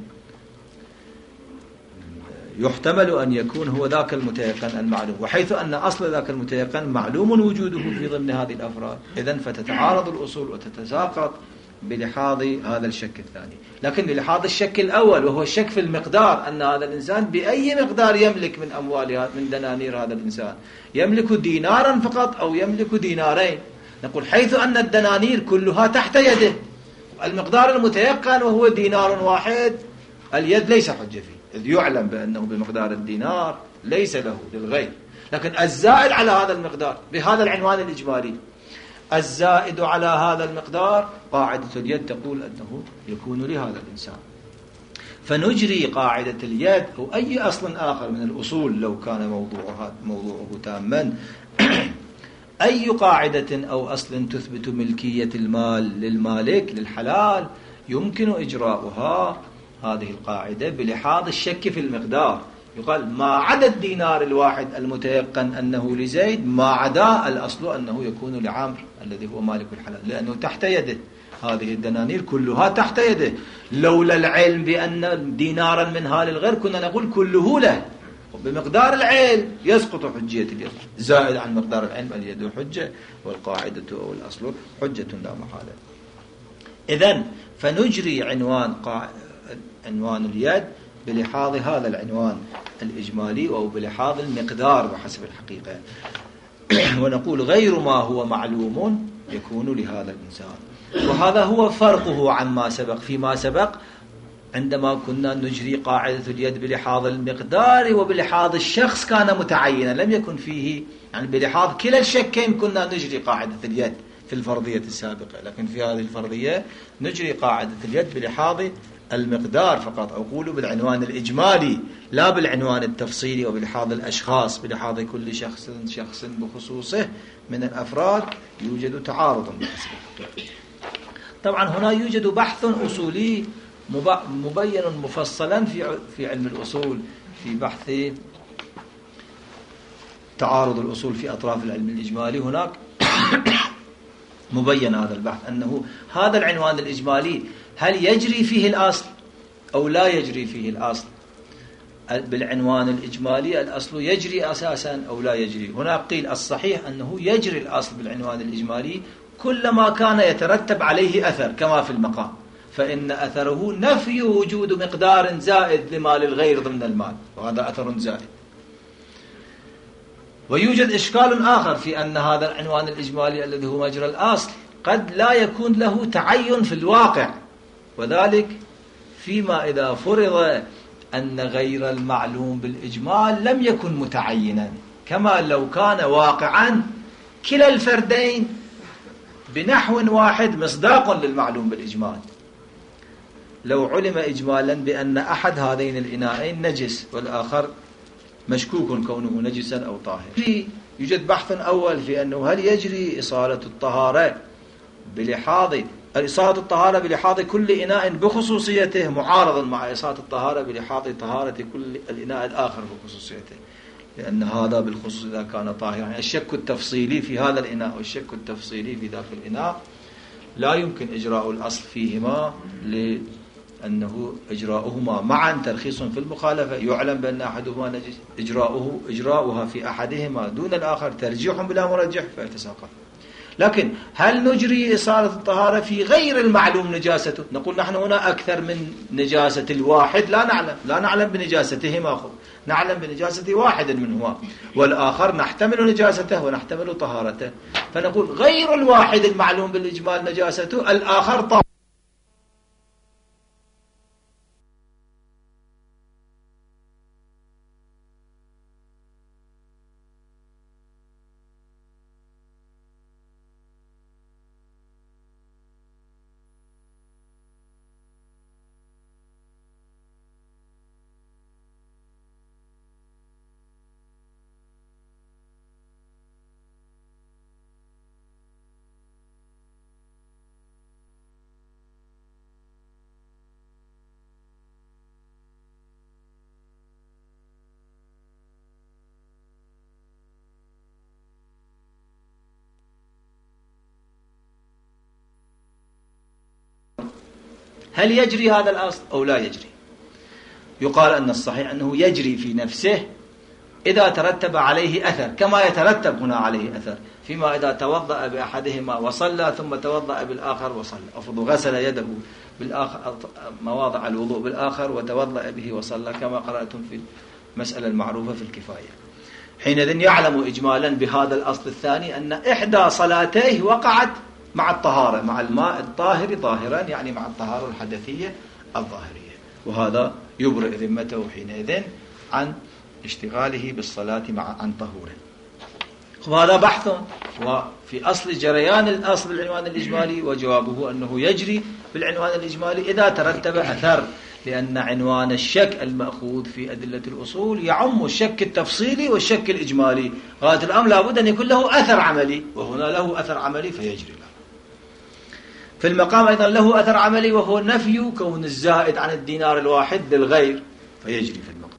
يحتمل أن يكون هو ذاك المتيقن المعلوم، وحيث أن أصل ذاك المتيقن معلوم وجوده في ضمن هذه الأفراد، إذن فتتعارض الأصول وتتساقط بلحاظ هذا الشك الثاني. لكن بلحاظ الشك الأول وهو الشك في المقدار، أن هذا الإنسان بأي مقدار يملك من أموال من دنانير هذا الإنسان، يملك دينارا فقط أو يملك دينارين، نقول حيث أن الدنانير كلها تحت يده، المقدار المتيقن وهو دينار واحد، اليد ليس حجة فيه، إذ يعلم بأنه بمقدار الدينار ليس له للغير. لكن الزائد على هذا المقدار بهذا العنوان الإجمالي، الزائد على هذا المقدار قاعدة اليد تقول أنه يكون لهذا الإنسان. فنجري قاعدة اليد أو أي أصل آخر من الأصول لو كان موضوعه تاما أي قاعدة أو أصل تثبت ملكية المال للمالك للحلال يمكن إجراؤها هذه القاعدة بلحاظ الشك في المقدار. يقال ما عدا الدينار الواحد المتيقن أنه لزيد، ما عدا الأصل أنه يكون لعامر الذي هو مالك الحلال، لأنه تحت يده، هذه الدنانير كلها تحت يده. لولا العلم بأن دينارا منها للغير كنا نقول كله له، وبمقدار العلم يسقط حجية اليد، زائد عن مقدار العلم اليد حجة والقاعدة أو الأصل حجة لا محالة. إذن فنجري عنوان اليد بلحاظ هذا العنوان الإجمالي أو بلحاظ المقدار بحسب الحقيقة ونقول غير ما هو معلوم يكون لهذا الإنسان. وهذا هو فرقه عما سبق. فيما سبق عندما كنا نجري قاعدة اليد بلحاظ المقدار وبلحاظ الشخص كان متعينا، لم يكن فيه يعني بلحاظ كلا الشكين كنا نجري قاعدة اليد في الفرضية السابقة، لكن في هذه الفرضية نجري قاعدة اليد بلحاظ المقدار فقط، أقول بالعنوان الإجمالي لا بالعنوان التفصيلي وبلحاظ الأشخاص، بلحاظ كل شخص بخصوصه من الأفراد يوجد تعارض بحسبه. طبعا هنا يوجد بحث أصولي مبين مفصلا في علم الأصول، في بحث تعارض الأصول في أطراف العلم الإجمالي، هناك مبين هذا البحث أنه هذا العنوان الإجمالي هل يجري فيه الأصل أو لا يجري فيه الأصل. بالعنوان الإجمالي الأصل يجري أساسا أو لا يجري. هنا قيل الصحيح أنه يجري الأصل بالعنوان الإجمالي كلما كان يترتب عليه أثر كما في المقام، فإن أثره نفي وجود مقدار زائد لمال الغير ضمن المال، وهذا أثر زائد. ويوجد إشكال آخر في أن هذا العنوان الإجمالي الذي هو مجرى الأصل قد لا يكون له تعين في الواقع، وذلك فيما إذا فرض أن غير المعلوم بالإجمال لم يكن متعينا، كما لو كان واقعا كلا الفردين بنحو واحد مصداق للمعلوم بالإجمال. لو علم إجمالا بأن أحد هذين الإناءين نجس والآخر مشكوك كونه نجسا أو طاهر، يوجد بحث أول في أنه هل يجري إصالة الطهارة بلحاظ كل إناء بخصوصيته معارضا مع إصالة الطهارة بلحاظ طهارة كل الإناء الآخر بخصوصيته، لأن هذا بالخصوص إذا كان طاهرا. يعني الشك التفصيلي في هذا الإناء والشك التفصيلي في ذاك الإناء لا يمكن إجراء الأصل فيهما، لأنه إجراؤهما معا ترخيص في المخالفة، يعلم بأن أحدهما نجس، إجراؤها في أحدهما دون الآخر ترجيح بلا مرجح فيتساقط. لكن هل نجري إصالة الطهارة في غير المعلوم نجاسته؟ نقول نحن هنا أكثر من نجاسة الواحد لا نعلم بنجاستهما، نعلم بنجاسة واحد منهما، والآخر نحتمل نجاسته ونحتمل طهارته، فنقول غير الواحد المعلوم بالإجمال نجاسته، الآخر طهارته. هل يجري هذا الأصل أو لا يجري؟ يقال أن الصحيح أنه يجري في نفسه إذا ترتب عليه أثر، كما يترتب هنا عليه أثر فيما إذا توضأ بأحدهما وصلى ثم توضأ بالآخر وصلى، أفضل غسل يده بالآخر مواضع الوضوء بالآخر وتوضأ به وصلى، كما قرأتم في المسألة المعروفة في الكفاية. حينئذ يعلم إجمالا بهذا الأصل الثاني أن إحدى صلاتيه وقعت مع الطهارة، مع الماء الطاهر ظاهرا، يعني مع الطهارة الحدثية الظاهرية، وهذا يبرئ ذمته حينئذ عن اشتغاله بالصلاة عن طهوره. وهذا بحث وفي أصل جريان الأصل بالعنوان الإجمالي، وجوابه أنه يجري بالعنوان الإجمالي إذا ترتب أثر، لأن عنوان الشك المأخوذ في أدلة الأصول يعم الشك التفصيلي والشك الإجمالي، غاية الأمر لابد أن يكون له أثر عملي، وهنا له أثر عملي فيجري له. في المقام أيضا له أثر عملي وهو نفي كون الزائد عن الدينار الواحد للغير فيجري في المقام.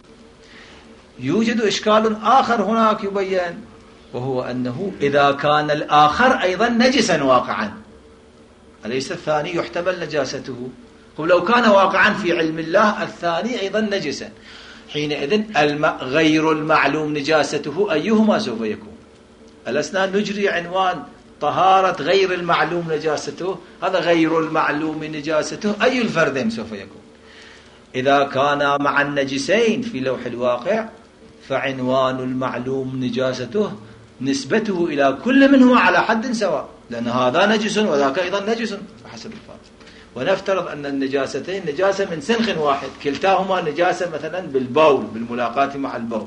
يوجد إشكال آخر هناك يبين، وهو أنه إذا كان الآخر أيضا نجسا واقعا، أليس الثاني يحتمل نجاسته؟ لو كان واقعا في علم الله الثاني أيضا نجسا، حينئذ غير المعلوم نجاسته أيهما سوف يكون؟ ألسنا نجري عنوان طهارة غير المعلوم نجاسته، هذا غير المعلوم نجاسته أي الفردين سوف يكون؟ إذا كان مع النجسين في لوح الواقع فعنوان المعلوم نجاسته نسبته إلى كل منهما على حد سواء، لأن هذا نجس وذاك أيضا نجس بحسب الفارق. ونفترض أن النجاستين نجاسة من سنخ واحد، كلتاهما نجاسة مثلا بالبول، بالملاقاة مع البول.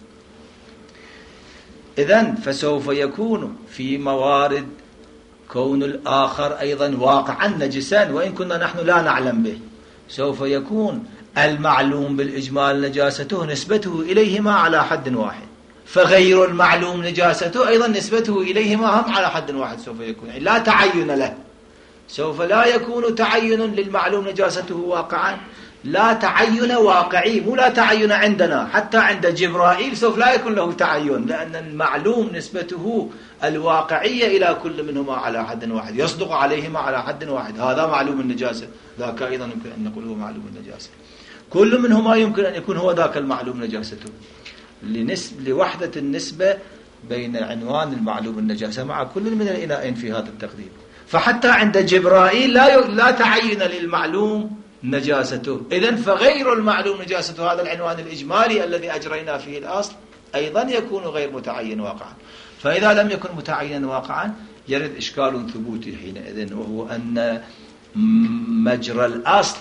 إذن فسوف يكون في موارد كون الآخر أيضا واقعا نجسا وإن كنا نحن لا نعلم به، سوف يكون المعلوم بالإجمال نجاسته نسبته إليهما على حد واحد، فغير المعلوم نجاسته أيضا نسبته إليهما هم على حد واحد سوف يكون، يعني لا تعين له، سوف لا يكون تعين للمعلوم نجاسته واقعا، لا تعين واقعي، مو لا تعين عندنا، حتى عند جبرائيل سوف لا يكون له تعين، لأن المعلوم نسبته الواقعية إلى كل منهما على حد واحد، يصدق عليهما على حد واحد، هذا معلوم النجاسة، ذاك أيضا يمكن أن نقول هو معلوم النجاسة، كل منهما يمكن أن يكون هو ذاك المعلوم نجاسته، لوحدة النسبة بين عنوان المعلوم النجاسة مع كل من الإناءين في هذا التقدير. فحتى عند جبرائيل لا تعين للمعلوم نجاسته، إذن فغير المعلوم نجاسته هذا العنوان الإجمالي الذي أجرينا فيه الأصل أيضا يكون غير متعين واقعا. فإذا لم يكن متعينا واقعا يرد إشكال ثبوتي حينئذ، وهو أن مجرى الأصل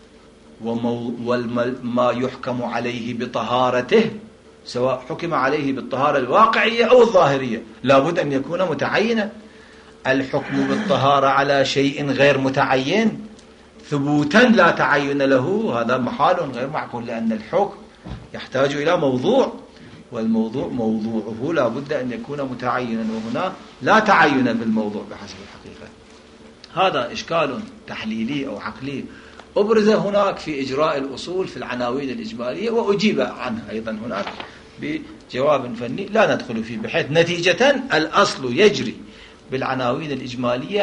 وما يحكم عليه بطهارته، سواء حكم عليه بالطهارة الواقعية أو الظاهرية، لابد أن يكون متعينا. الحكم بالطهارة على شيء غير متعين ثبوتا لا تعين له هذا محال غير معقول، لأن الحكم يحتاج إلى موضوع، والموضوع موضوعه لا بد أن يكون متعينا، وهنا لا تعين بالموضوع بحسب الحقيقة. هذا إشكال تحليلي أو عقلي أبرز هناك في إجراء الأصول في العناوين الإجمالية، وأجيب عنه أيضا هناك بجواب فني لا ندخل فيه، بحيث نتيجة الأصل يجري بالعناوين الإجمالية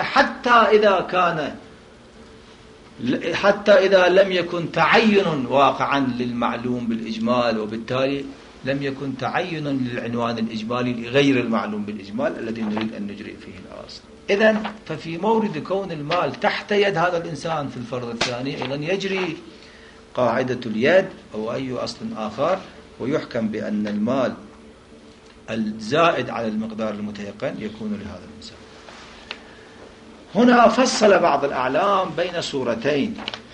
حتى إذا لم يكن تعين واقعا للمعلوم بالإجمال، وبالتالي لم يكن تعين للعنوان الإجمالي لغير المعلوم بالإجمال الذي نريد أن نجري فيه الأصل. إذن ففي مورد كون المال تحت يد هذا الإنسان في الفرض الثاني أيضا يجري قاعدة اليد أو أي أصل آخر، ويحكم بأن المال الزائد على المقدار المتيقن يكون لهذا الإنسان. هنا فصل بعض الأعلام بين صورتين